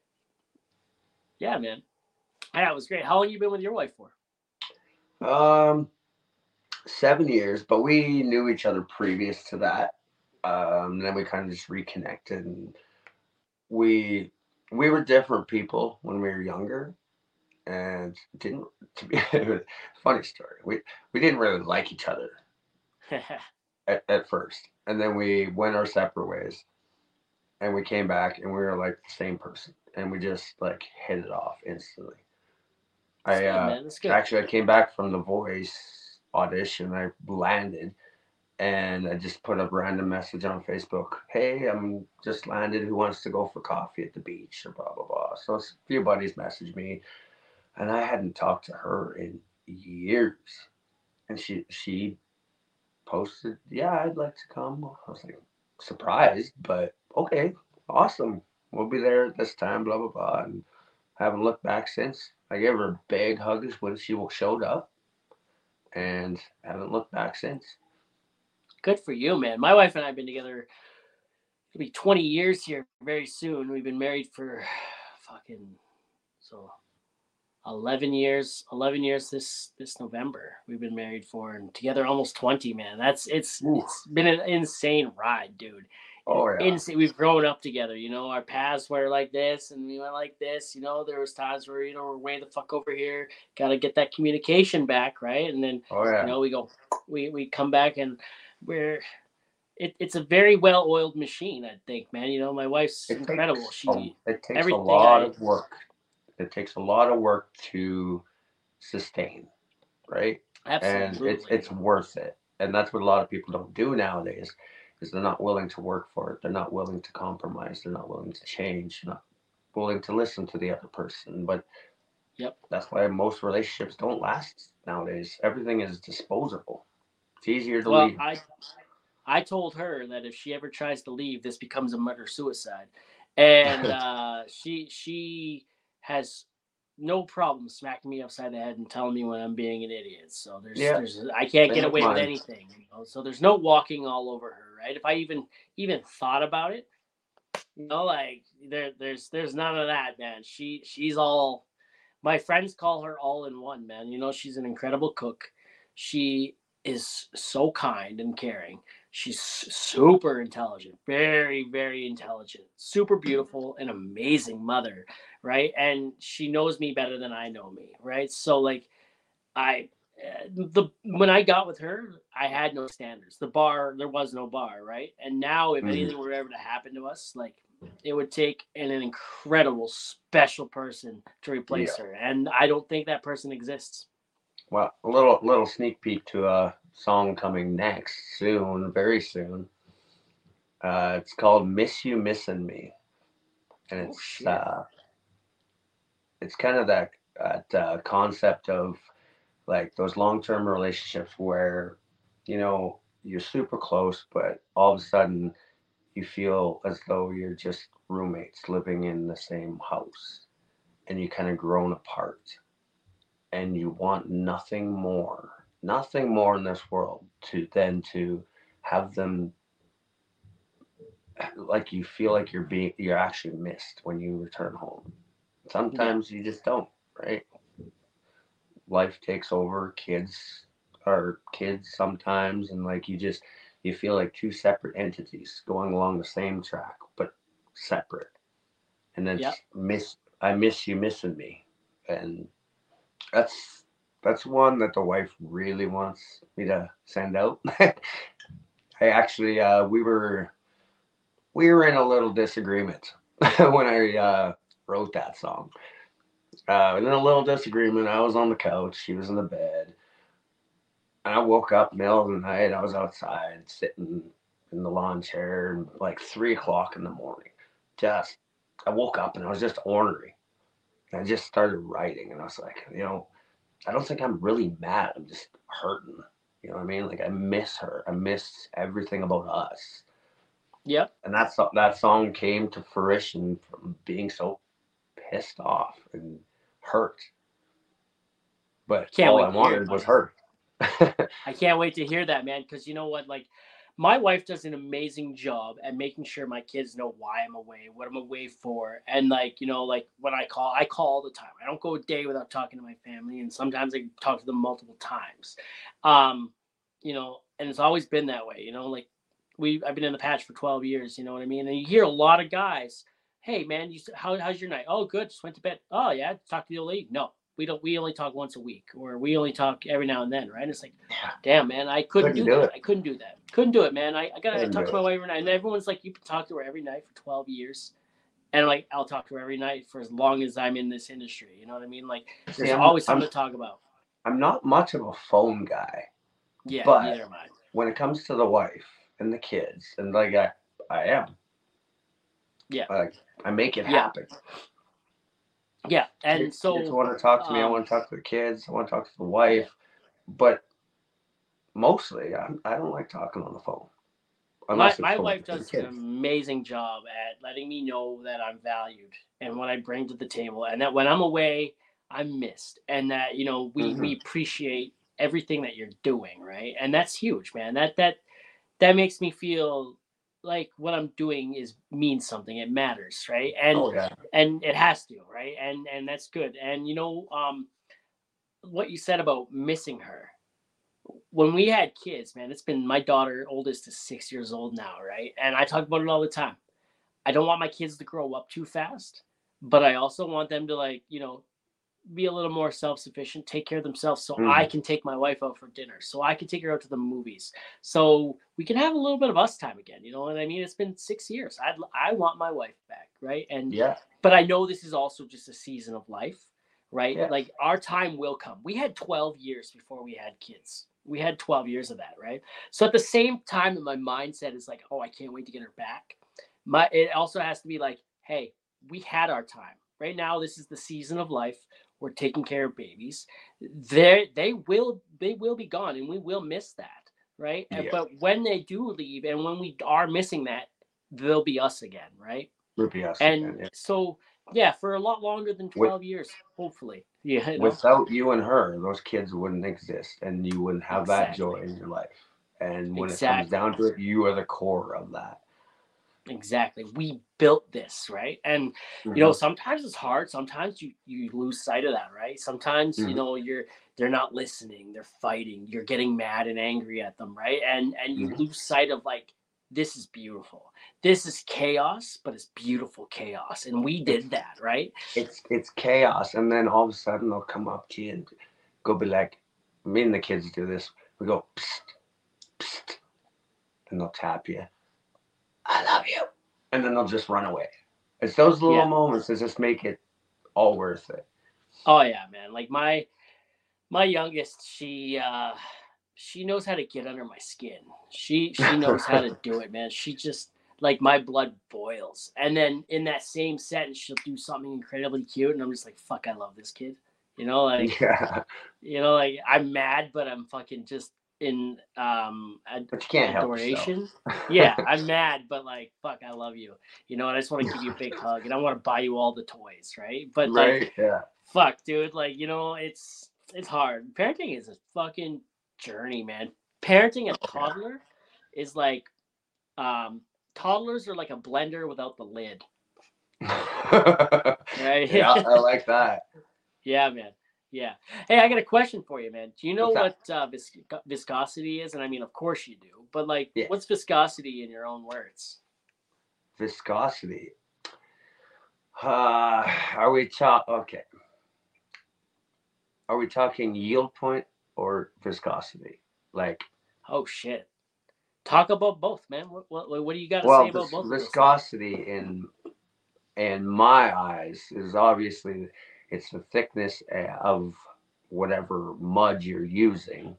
Yeah, man. Yeah, it was great. How long you been with your wife for? Um. Seven years, but we knew each other previous to that. Um, then we kind of just reconnected, and we we were different people when we were younger, and didn't. To be funny story, we we didn't really like each other at, at first, and then we went our separate ways, and we came back, and we were like the same person, and we just like hit it off instantly. That's I good, uh, man. That's good. Actually I came back from The Voice audition. I landed and I just put a random message on Facebook. Hey, I'm just landed. Who wants to go for coffee at the beach or blah, blah, blah. So a few buddies messaged me and I hadn't talked to her in years. And she, she posted, yeah, I'd like to come. I was like surprised, but okay, awesome. We'll be there at this time, blah, blah, blah. And haven't looked back since. I gave her big hugs when she showed up. And haven't looked back since. Good for you, man. My wife and I have been together, it'll be twenty years here very soon. We've been married for fucking, so eleven years, eleven years this, this November. We've been married for, and together almost twenty, man. That's, it's, Ooh. It's been an insane ride, dude. Oh, yeah. Insane. We've grown up together, you know, our paths were like this and we went like this, you know, there was times where, you know, we're way the fuck over here, got to get that communication back. Right. And then, oh, yeah. you know, we go, we, we come back and we're, it, it's a very well-oiled machine, I think, man. You know, my wife's it incredible. Takes, she, oh, it takes a lot I, of work. It takes a lot of work to sustain. Right. Absolutely. And it's, it's worth it. And that's what a lot of people don't do nowadays. Is they're not willing to work for it. They're not willing to compromise. They're not willing to change. They're not willing to listen to the other person. But yep, that's why most relationships don't last nowadays. Everything is disposable. It's easier to well, leave. I, I told her that if she ever tries to leave, this becomes a murder suicide, and uh, she she has no problem smacking me upside the head and telling me when I'm being an idiot. So there's Yeah, there's I can't same get with away with mine. anything. You know? So there's no walking all over her, right? If I even even thought about it, you know, like there there's there's none of that, man. She she's all my friends call her all in one, man. You know, she's an incredible cook. She is so kind and caring. She's super intelligent, very, very intelligent, super beautiful, an amazing mother, right? And she knows me better than I know me, right? So, like, I, uh, the when I got with her, I had no standards. The bar, there was no bar, right? And now, if Mhm. anything were ever to happen to us, like it would take an, an incredible, special person to Yeah. replace her, and I don't think that person exists. Well, a little little sneak peek to a song coming next soon, very soon. Uh, it's called "Miss You Missing Me," and Oh it's shit! uh, it's kind of that that uh, concept of like those long term relationships where you know you're super close, but all of a sudden you feel as though you're just roommates living in the same house, and you kind of grown apart, and you want nothing more, nothing more in this world to than to have them like you feel like you're being you're actually missed when you return home. Yeah, Sometimes you just don't, right? Life takes over, kids are kids sometimes, and like you just you feel like two separate entities going along the same track but separate. And then yeah. miss I miss you missing me. And that's that's one that the wife really wants me to send out. I actually uh we were we were in a little disagreement when I uh wrote that song. Uh, in a little disagreement, I was on the couch, she was in the bed, and I woke up middle of the night. I was outside sitting in the lawn chair, like three o'clock in the morning. Just, I woke up and I was just ornery. And I just started writing, and I was like, you know, I don't think I'm really mad. I'm just hurting. You know what I mean? Like I miss her. I miss everything about us. Yep. And that's that song came to fruition from being so pissed off and hurt. But Can't all wait I to hear it, wanted was buddy. her. I can't wait to hear that, man. Because you know what, like, my wife does an amazing job at making sure my kids know why I'm away, what I'm away for, and like, you know, like when I call, I call all the time. I don't go a day without talking to my family, and sometimes I talk to them multiple times. Um, you know, and it's always been that way. You know, like we, I've been in the patch for twelve years. You know what I mean? And you hear a lot of guys, "Hey, man, you how, how's your night? Oh, good. Just went to bed. Oh, yeah. Talk to the old lady. No, we don't. We only talk once a week, or we only talk every now and then, right? And it's like, damn, man, I couldn't Couldn't do do that. it. I couldn't do that. Couldn't do it, man. I, I gotta I Couldn't talk do to my it. wife every night, and everyone's like, you can talk to her every night for twelve years, and like I'll talk to her every night for as long as I'm in this industry. You know what I mean? Like, See, there's I'm always I'm something to talk about. I'm not much of a phone guy, Yeah, but neither am I. when it comes to the wife and the kids, and like I, I am, Yeah, like I make it yeah, happen. yeah. And Kids, kids so, want to talk to me. I um, want to talk to the kids. I want to talk to the yeah. wife, but mostly I, I don't like talking on the phone My unless it's my for, wife for the does an kids. amazing job at letting me know that I'm valued and what I bring to the table, and that when I'm away, I'm missed, and that you know we Hmm. we appreciate everything that you're doing, right? And that's huge, man. That that that makes me feel like what I'm doing is means something. It matters, right? And Oh yeah. and it has to, right? And and that's good. And you know, um, what you said about missing her when we had kids, man. It's been my daughter, oldest, is six years old now, right? And I talk about it all the time. I don't want my kids to grow up too fast, but I also want them to like, you know, be a little more self-sufficient, take care of themselves so I Hmm. can take my wife out for dinner, so I can take her out to the movies. So we can have a little bit of us time again, you know what I mean? It's been six years. I I want my wife back, right? And Yeah. but I know this is also just a season of life, right? Yeah. Like our time will come. We had twelve years before we had kids. We had twelve years of that, right? So at the same time that my mindset is like, "Oh, I can't wait to get her back." My it also has to be like, "Hey, we had our time. Right now this is the season of life. We're taking care of babies. They they will they will be gone, and we will miss that. right? And, Yeah. but when they do leave, and when we are missing that, they'll be us again, right? Would be us And again. Yeah. so, yeah, for a lot longer than With, twelve years, hopefully. Yeah, you know? without you and her, those kids wouldn't exist, and you wouldn't have that joy Exactly. in your life. And when it comes Exactly. down to it, you are the core of that. Exactly. We built this, right? And you know, Mm-hmm. sometimes it's hard. Sometimes you you lose sight of that, right? Sometimes, you Mm-hmm. know, you're they're not listening, they're fighting, you're getting mad and angry at them, right? And and you Mm-hmm. lose sight of like this is beautiful. This is chaos, but it's beautiful chaos. And we It's did that, right? it's it's chaos, and then all of a sudden they'll come up to you and go be like, me and the kids do this. We go, psst, psst, and they'll tap you. I love you, and then they'll just run away. It's those little Yeah. moments that just make it all worth it. Oh yeah, man. Like my my youngest, she uh she knows how to get under my skin. She she knows how to do it, man. She just like my blood boils. And then in that same sentence, she'll do something incredibly cute, and I'm just like, fuck, I love this kid. You know, like Yeah, you know, like I'm mad, but I'm fucking just in um ad- but you can't help yourself. adoration. Yeah, I'm mad, but like fuck, I love you. You know, and I just want to give you a big hug, and I want to buy you all the toys, right? But like, Right? Yeah. fuck, dude, like you know, it's it's hard. Parenting is a fucking journey, man. Parenting a Yeah. toddler is like um toddlers are like a blender without the lid, right? Yeah, I like that. Yeah, man. Yeah. Hey, I got a question for you, man. Do you know What's that? what uh, vis- viscosity is? And I mean, of course you do. But like, Yeah, what's viscosity in your own words? viscosity. Uh, are we talk? Okay. Are we talking yield point or viscosity? Like, Oh shit. Talk about both, man. What what what do you got to say well, about vis- both of those things? viscosity in in my eyes is obviously it's the thickness uh, of whatever mud you're using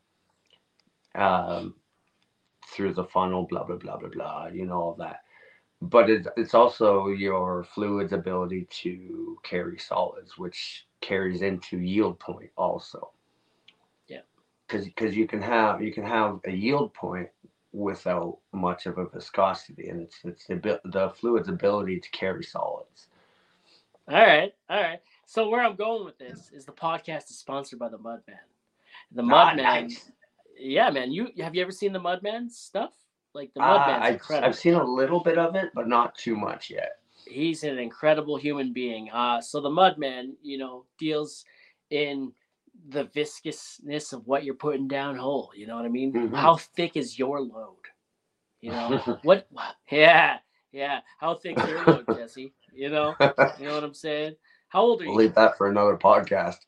um, through the funnel, blah blah blah blah blah. You know all that. But it's it's also your fluid's ability to carry solids, which carries into yield point also. Yeah. Because because you can have you can have a yield point without much of a viscosity, and it's it's the the fluid's ability to carry solids. All right. All right. So where I'm going with this is the podcast is sponsored by the Mudman. The Ah, Mudman. nice. Yeah, man. You have you ever seen the Mudman stuff? Like the Uh, Mudman's I I've incredible. seen a little bit of it, but not too much yet. He's an incredible human being. Uh, so the Mudman, you know, deals in the viscousness of what you're putting down hole. You know what I mean? Hmm. How thick is your load? You know what? Yeah, yeah. How thick's your load, Jesse? You know, you know what I'm saying? How old are We'll you? leave that for another podcast.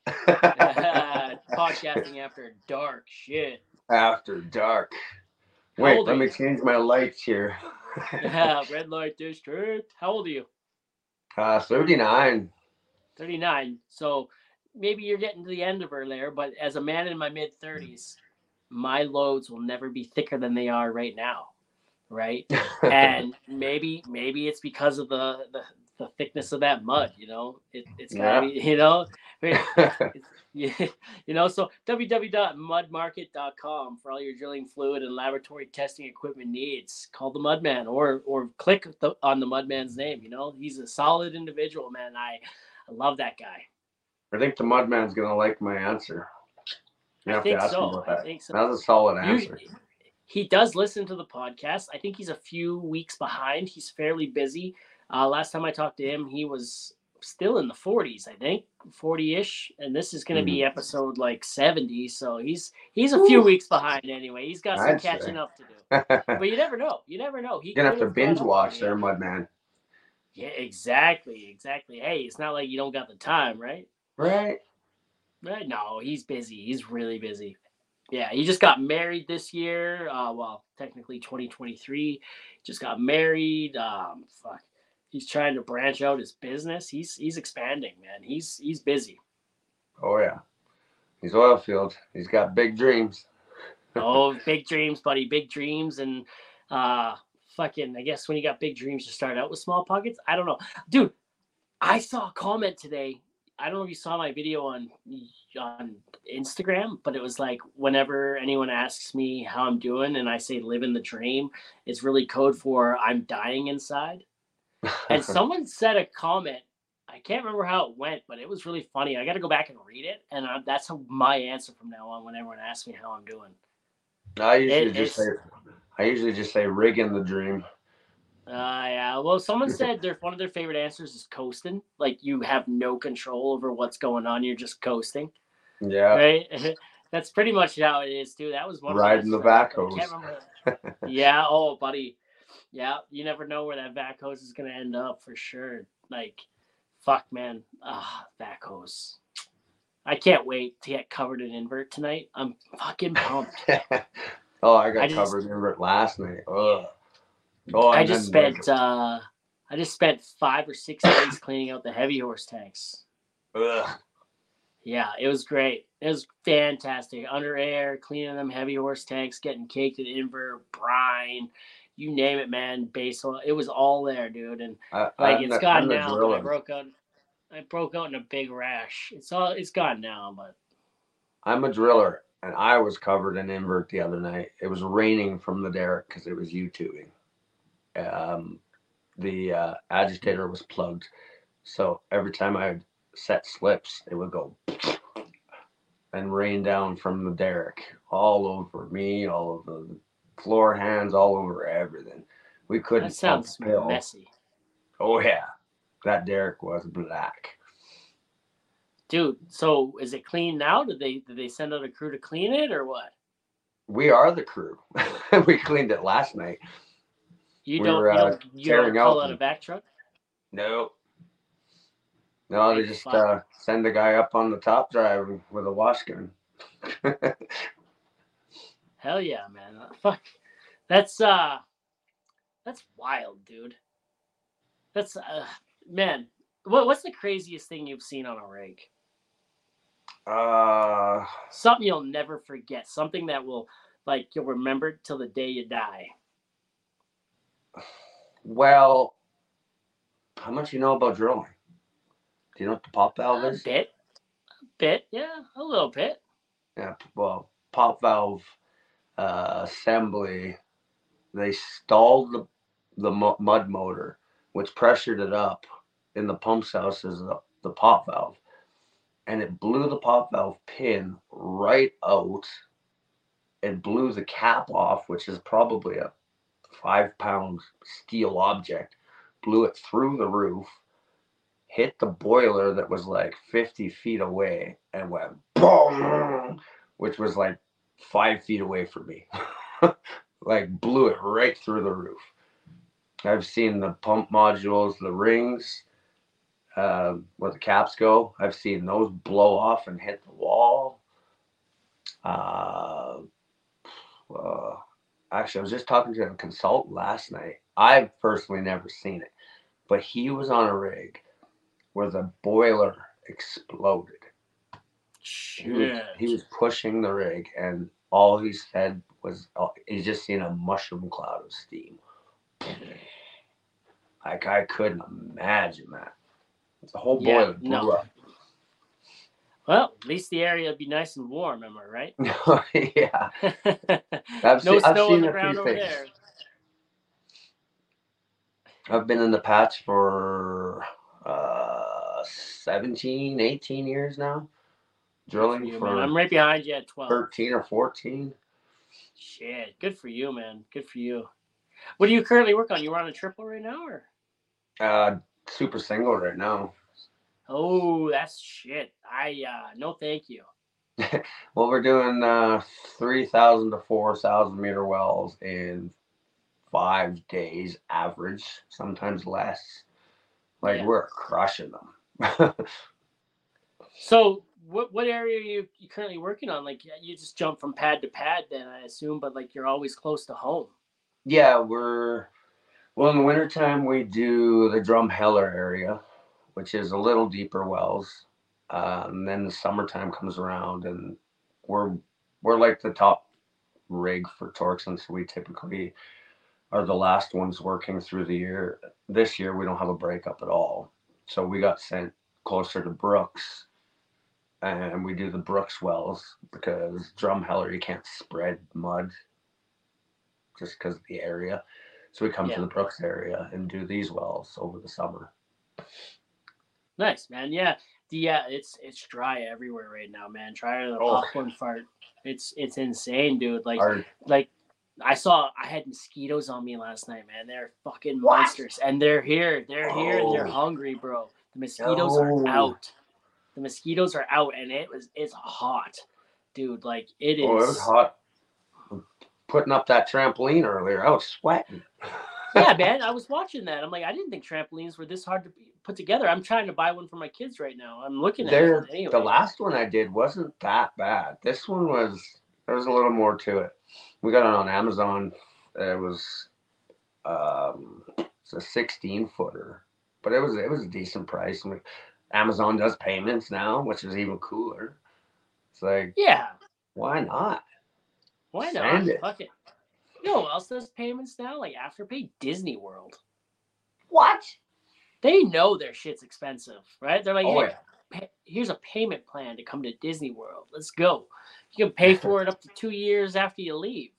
Podcasting after dark. Shit. After dark. How Wait, old are let me you? change my lights here. Red light district. How old are you? uh, thirty-nine. thirty-nine. So maybe you're getting to the end of her there, but as a man in my mid thirties, my loads will never be thicker than they are right now, right? And maybe maybe it's because of the the, the thickness of that mud, you know. It, it's got to Yeah. be, you know, it's, it's, you know. So w w w dot mud market dot com for all your drilling fluid and laboratory testing equipment needs. Call the Mudman or or click the, on the Mudman's name. You know, he's a solid individual, man. I I love that guy. I think the Mudman's gonna like my answer. You I have to think ask him so. about I that. think so. That's a solid You, answer. he does listen to the podcast. I think he's a few weeks behind. He's fairly busy. Uh, last time I talked to him, he was still in the forties, I think, forty-ish, and this is going to be Mhm. episode like seventy. So he's he's a few Woo. weeks behind anyway. He's got some I'd catching say. up to do. You're But you never know. You never know. He gonna could have to have caught binge up on watch me. there, Mudman. Yeah, exactly, exactly. Hey, it's not like you don't got the time, right? Right? Right? No, he's busy. He's really busy. Yeah, he just got married this year. Uh, well, technically twenty twenty-three. Just got married. Um, fuck. He's trying to branch out his business. He's he's expanding, man. He's he's busy. Oh yeah. He's oil field. He's got big dreams. Oh, big dreams, buddy. Big dreams, and uh, fucking. I guess when you got big dreams, you start out with small pockets. I don't know, dude. I saw a comment today. I don't know if you saw my video on on Instagram, but it was like whenever anyone asks me how I'm doing and I say living the dream, it's really code for I'm dying inside. And someone said a comment. I can't remember how it went, but it was really funny. I got to go back and read it, and I, that's how my answer from now on when everyone asks me how I'm doing. I usually It, just it's say, I usually just say rigging the dream. Uh, yeah. Well, someone said their one of their favorite answers is coasting. Like you have no control over what's going on. You're just coasting, Yeah, right? That's pretty much how it is too. That was one of the riding the answers I got, back but I can't hose. remember. Yeah. Oh, buddy. Yeah. You never know where that vac hose is gonna end up for sure. Like, fuck, man. Ah, vac hose. I can't wait to get covered in invert tonight. I'm fucking pumped. Oh, I got I just covered in it last night. Ugh. Oh, I and just then like, spent uh I just spent five or six days cleaning out the heavy horse tanks. ugh. Yeah, it was great. It was fantastic. Under air, cleaning them heavy horse tanks, getting caked in invert, brine, you name it, man. Base oil, it was all there, dude. And I, like I'm it's the gone I'm the now, but I driller. broke out. I broke out in a big rash. It's all it's gone now, but I'm a driller, and I was covered in invert the other night. It was raining from the derrick because it was U-tubing. Um, the uh, agitator was plugged, so every time I would set slips, it would go and rain down from the derrick all over me, all over the floor hands, all over everything. We that couldn't pump sounds a pill. messy, Oh yeah, that derrick was black. dude. So is it clean now? Did they did they send out a crew to clean it or what? We are the crew. We cleaned it last night. You We don't were you uh, don't you don't tearing call out out a the vac truck? no. No, they Thank just fuck. uh, send a guy up on the top drive with a wash gun. Hell yeah, man. Uh, Fuck. That's uh that's wild, dude. That's uh man. What what's the craziest thing you've seen on a rig? uh, Something you'll never forget. Something that will like you'll remember till the day you die. well, how much you know about drilling? Do you know what the pop valve A is? bit. A bit, yeah, a little bit. Yeah, well, pop valve uh, assembly. They stalled the the mud motor, which pressured it up in the pump house as the, the pop valve, and it blew the pop valve pin right out. It blew the cap off, which is probably a five pound steel object, blew it through the roof, hit the boiler that was like fifty feet away, and went boom, which was like five feet away from me. Like blew it right through the roof. I've seen the pump modules, the rings, uh, where the caps go. I've seen those blow off and hit the wall. Uh, uh, Actually, I was just talking to a consultant last night. I've personally never seen it, but he was on a rig where the boiler exploded. He was Shit. he was pushing the rig, and all he said was uh, he's just seen a mushroom cloud of steam. Like I couldn't imagine that. The whole Yeah, boiler blew no. up. Well, at least the area would be nice and warm, am I right? Yeah, I've No seen I've snow on seen the a few ground over things. there. I've been in the patch for uh, seventeen, eighteen years now, Good for drilling you, man. for I'm right behind you at twelve. thirteen or fourteen. Shit. Good for you, man. Good for you. What do you currently work on? You were on a triple right now, or? Uh, super single right now. Oh, that's shit. I uh no thank you. Well, we're doing uh, three thousand to four thousand meter wells in five days average, sometimes less. Like Yeah. we're crushing them. So what what area are you, you currently working on? Like you just jump from pad to pad then I assume, but like you're always close to home. Yeah, we're well in the wintertime we do the Drumheller area, which is a little deeper wells. Uh, and then the summertime comes around and we're we're like the top rig for Torxen, so we typically are the last ones working through the year. This year we don't have a breakup at all. So we got sent closer to Brooks and we do the Brooks wells because Drumheller you can't spread mud just because of the area. So we come to Yeah. the Brooks area and do these wells over the summer. Nice, man. Yeah. The yeah, it's it's dry everywhere right now, man. Try the Oh, popcorn fart. It's it's insane, dude. Like our like I saw I had mosquitoes on me last night, man. They're fucking what? monsters. And they're here. They're here and they're Oh hungry, bro. The mosquitoes are no! out. The mosquitoes are out and it was it's hot. Dude, like it Oh, it was is. hot. Putting up that trampoline earlier, I was sweating. Yeah, man. I was watching that. I'm like, I didn't think trampolines were this hard to put together. I'm trying to buy one for my kids right now. I'm looking at it There, anyway. the last one I did wasn't that bad. This one was. There was a little more to it. We got it on Amazon. It was um, it's a sixteen footer, but it was it was a decent price. I mean, Amazon does payments now, which is even cooler. It's like, Yeah. why not? Why not? Send it. Fuck it. You know who else does payments now? Like Afterpay, Disney World. What? They know their shit's expensive, right? They're like, Oh hey, yeah. pay, here's a payment plan to come to Disney World. Let's go. You can pay for it up to two years after you leave.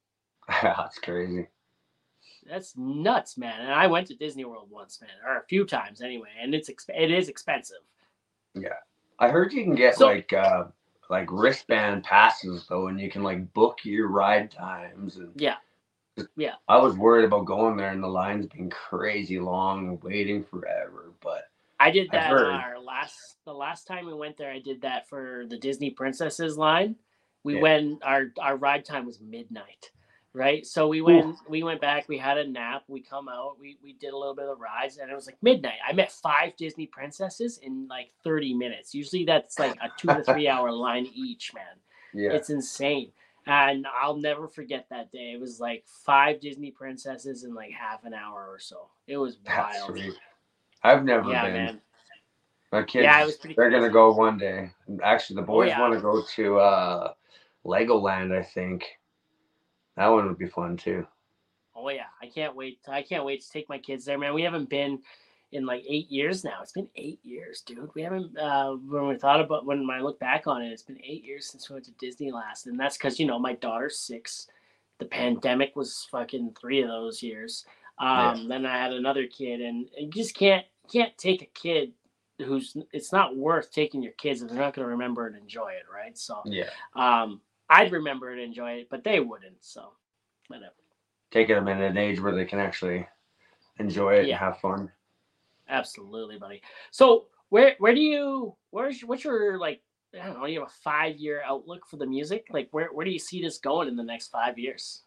That's crazy. That's nuts, man. And I went to Disney World once, man, or a few times anyway, and it's exp- it is expensive. Yeah, I heard you can get So like uh like wristband passes though, and you can like book your ride times. And yeah, yeah. I was worried about going there and the lines being crazy long, waiting forever. But I did I've that heard, our last the last time we went there. I did that for the Disney Princesses line. We yeah. went our our ride time was midnight, right? So we Ooh. went we went back. We had a nap. We come out. We we did a little bit of rides, and it was like midnight. I met five Disney princesses in like thirty minutes. Usually that's like a two to three hour line each, man. Yeah, It's insane. And I'll never forget that day. It was like five Disney princesses in like half an hour or so. It was that's wild. sweet. I've never Yeah, been. man. My kids, Yeah, it was pretty they're crazy. gonna go one day. Actually, the Oh boys yeah. want to go to uh, Legoland. I think that one would be fun too. Oh yeah. I can't wait. I can't wait to take my kids there, man. We haven't been in like eight years now. It's been eight years, dude. We haven't uh when we thought about when I look back on it, it's been eight years since we went to Disney last. And that's because, you know, my daughter's six. The pandemic was fucking three of those years. Yeah, Um, then I had another kid, and you just can't can't take a kid who's it's not worth taking your kids if they're not going to remember and enjoy it, right? So, yeah. um, I'd remember and enjoy it, but they wouldn't. So, whatever. Taking them at an age where they can actually enjoy it and Yeah, have fun. absolutely, buddy. So, where where do you where's what's your like? I don't know. You have a five year outlook for the music. Like, where where do you see this going in the next five years?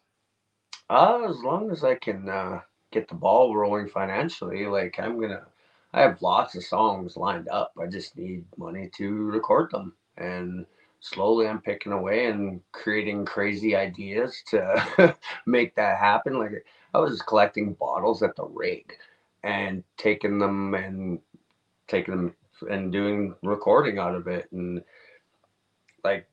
Uh, as long as I can uh, get the ball rolling financially, like I'm gonna, I have lots of songs lined up. I just need money to record them, and slowly I'm picking away and creating crazy ideas to make that happen. Like I was just collecting bottles at the rig and taking them and taking them and doing recording out of it, and like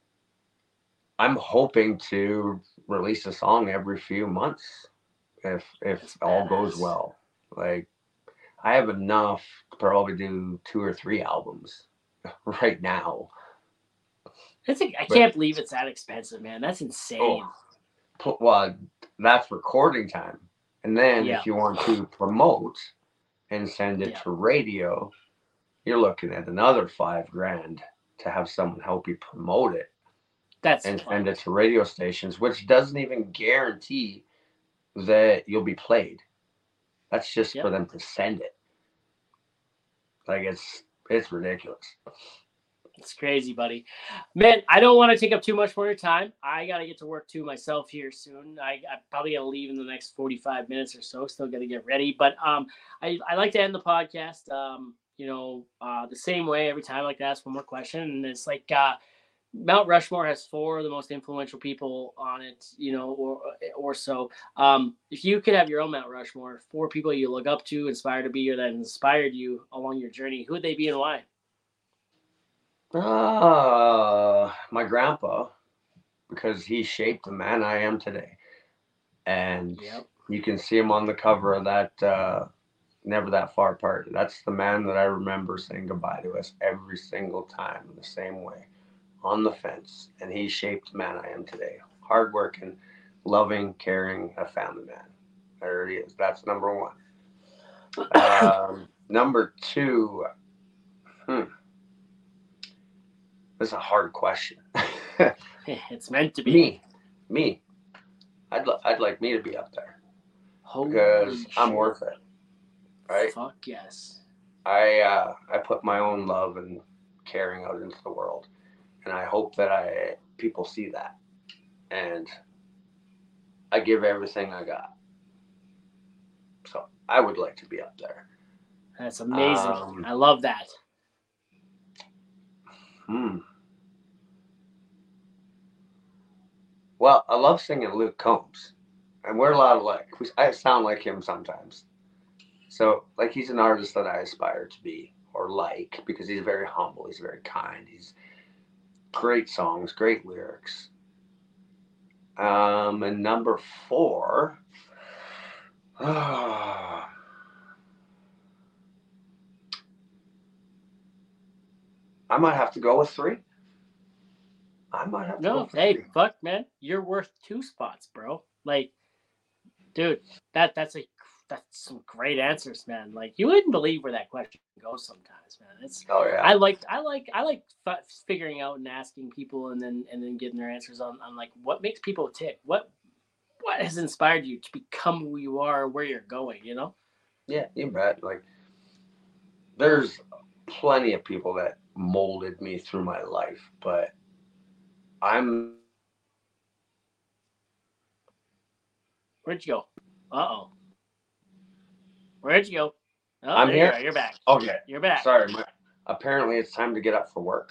I'm hoping to release a song every few months if That's if all goes badass. well. Like I have enough to probably do two or three albums right now. It's a, I But can't believe it's that expensive, man. That's oh, insane. well, that's recording time. And then Yeah, if you want to promote and send it yeah. to radio, you're looking at another five grand to have someone help you promote it That's and fun. send it to radio stations, which doesn't even guarantee that you'll be played. That's just for Yep. them to send it. Like it's it's ridiculous. It's crazy, buddy. Man, I don't want to take up too much more of your time. I got to get to work too myself here soon. I, I probably got to leave in the next forty-five minutes or so. Still got to get ready. But um, I, I like to end the podcast, um, you know, uh, the same way every time. I like to ask one more question. And it's like uh, Mount Rushmore has four of the most influential people on it, you know, or or so. Um, if you could have your own Mount Rushmore, four people you look up to, inspire to be, or that inspired you along your journey, who would they be and why? Uh, my grandpa, because he shaped the man I am today. And Yep. you can see him on the cover of that uh, never that far apart. That's the man that I remember saying goodbye to us every single time in the same way, on the fence. And he shaped the man I am today. Hardworking, loving, caring, a family man. There he is. That's number one. Um, number two, hmm, this is a hard question. It's meant to be. Me, me. I'd li- I'd like me to be up there Holy because shit. I'm worth it, right? Fuck yes. I uh, I put my own love and caring out into the world, and I hope that I people see that, and I give everything I got. So I would like to be up there. That's amazing. Um, I love that. Hmm. Well, I love singing Luke Combs, and we're a lot alike. I sound like him sometimes. So, like, he's an artist that I aspire to be or like because he's very humble. He's very kind. He's great songs, great lyrics. Um, and number four, I might have to go with three. I might have to No, go for hey, three. fuck, man, you're worth two spots, bro. Like, dude, that that's a that's some great answers, man. Like, you wouldn't believe where that question goes sometimes, man. It's Oh yeah. I like I like I like f- figuring out and asking people, and then and then getting their answers on on like what makes people tick. What what has inspired you to become who you are, where you're going. You know. Yeah, you bet. Like, there's plenty of people that molded me through my life, but I'm Where'd you go? Uh oh. Where'd you go? Oh, I'm there here. you are. You're back. Okay. You're back. Sorry, my, apparently it's time to get up for work.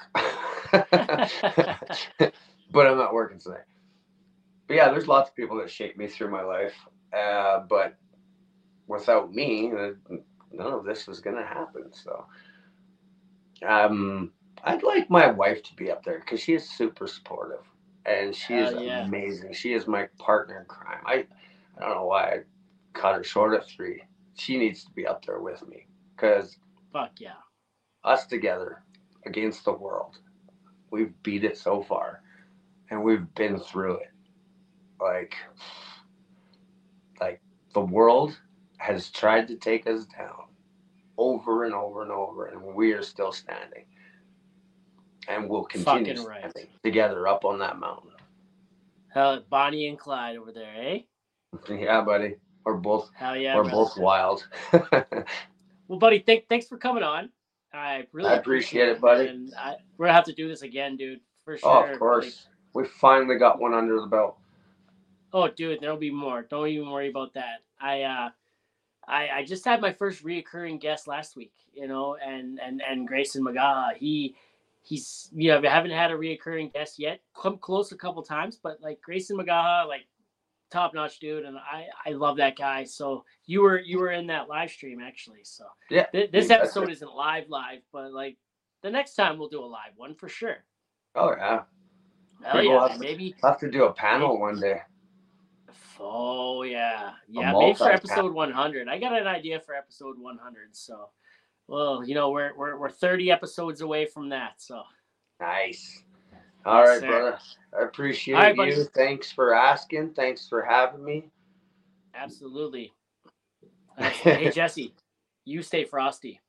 But I'm not working today. But yeah, there's lots of people that shaped me through my life. Uh, but without me, none of this was going to happen. So um, I'd like my wife to be up there because she is super supportive and she Hell is yeah. amazing. She is my partner in crime. I, I don't know why I cut her short at three. She needs to be up there with me because Fuck yeah. us together against the world, we've beat it so far and we've been through it. Like, like the world has tried to take us down over and over and over, and we are still standing. And we'll continue Fucking right. standing together up on that mountain. Hell, Bonnie and Clyde over there, eh? Yeah, buddy. We're both Hell yeah. we're brother. both wild. Well, buddy, th- thanks for coming on. I really I appreciate it, it, buddy. And I, we're gonna have to do this again, dude, for sure. Oh, of course. Like, we finally got one under the belt. oh, dude, there'll be more. Don't even worry about that. I uh, I I just had my first reoccurring guest last week, you know, and and and Grayson McGaha. He he's you know, I haven't had a reoccurring guest yet. Come close a couple times, but like Grayson McGaha, like top notch dude, and I I love that guy. So you were you were in that live stream actually. So Yeah. th- this episode isn't live live, but like the next time we'll do a live one for sure. Oh yeah. Hell Maybe yeah, we'll have, maybe to, have to do a panel maybe. one day. Oh yeah, yeah, maybe for episode one hundred. I got an idea for episode one hundred. So, well, you know, we're we're we're thirty episodes away from that. So nice. All yes, right, sir. brother. I appreciate right, you. buddy. Thanks for asking. Thanks for having me. Absolutely. Hey, Jesse, you stay frosty.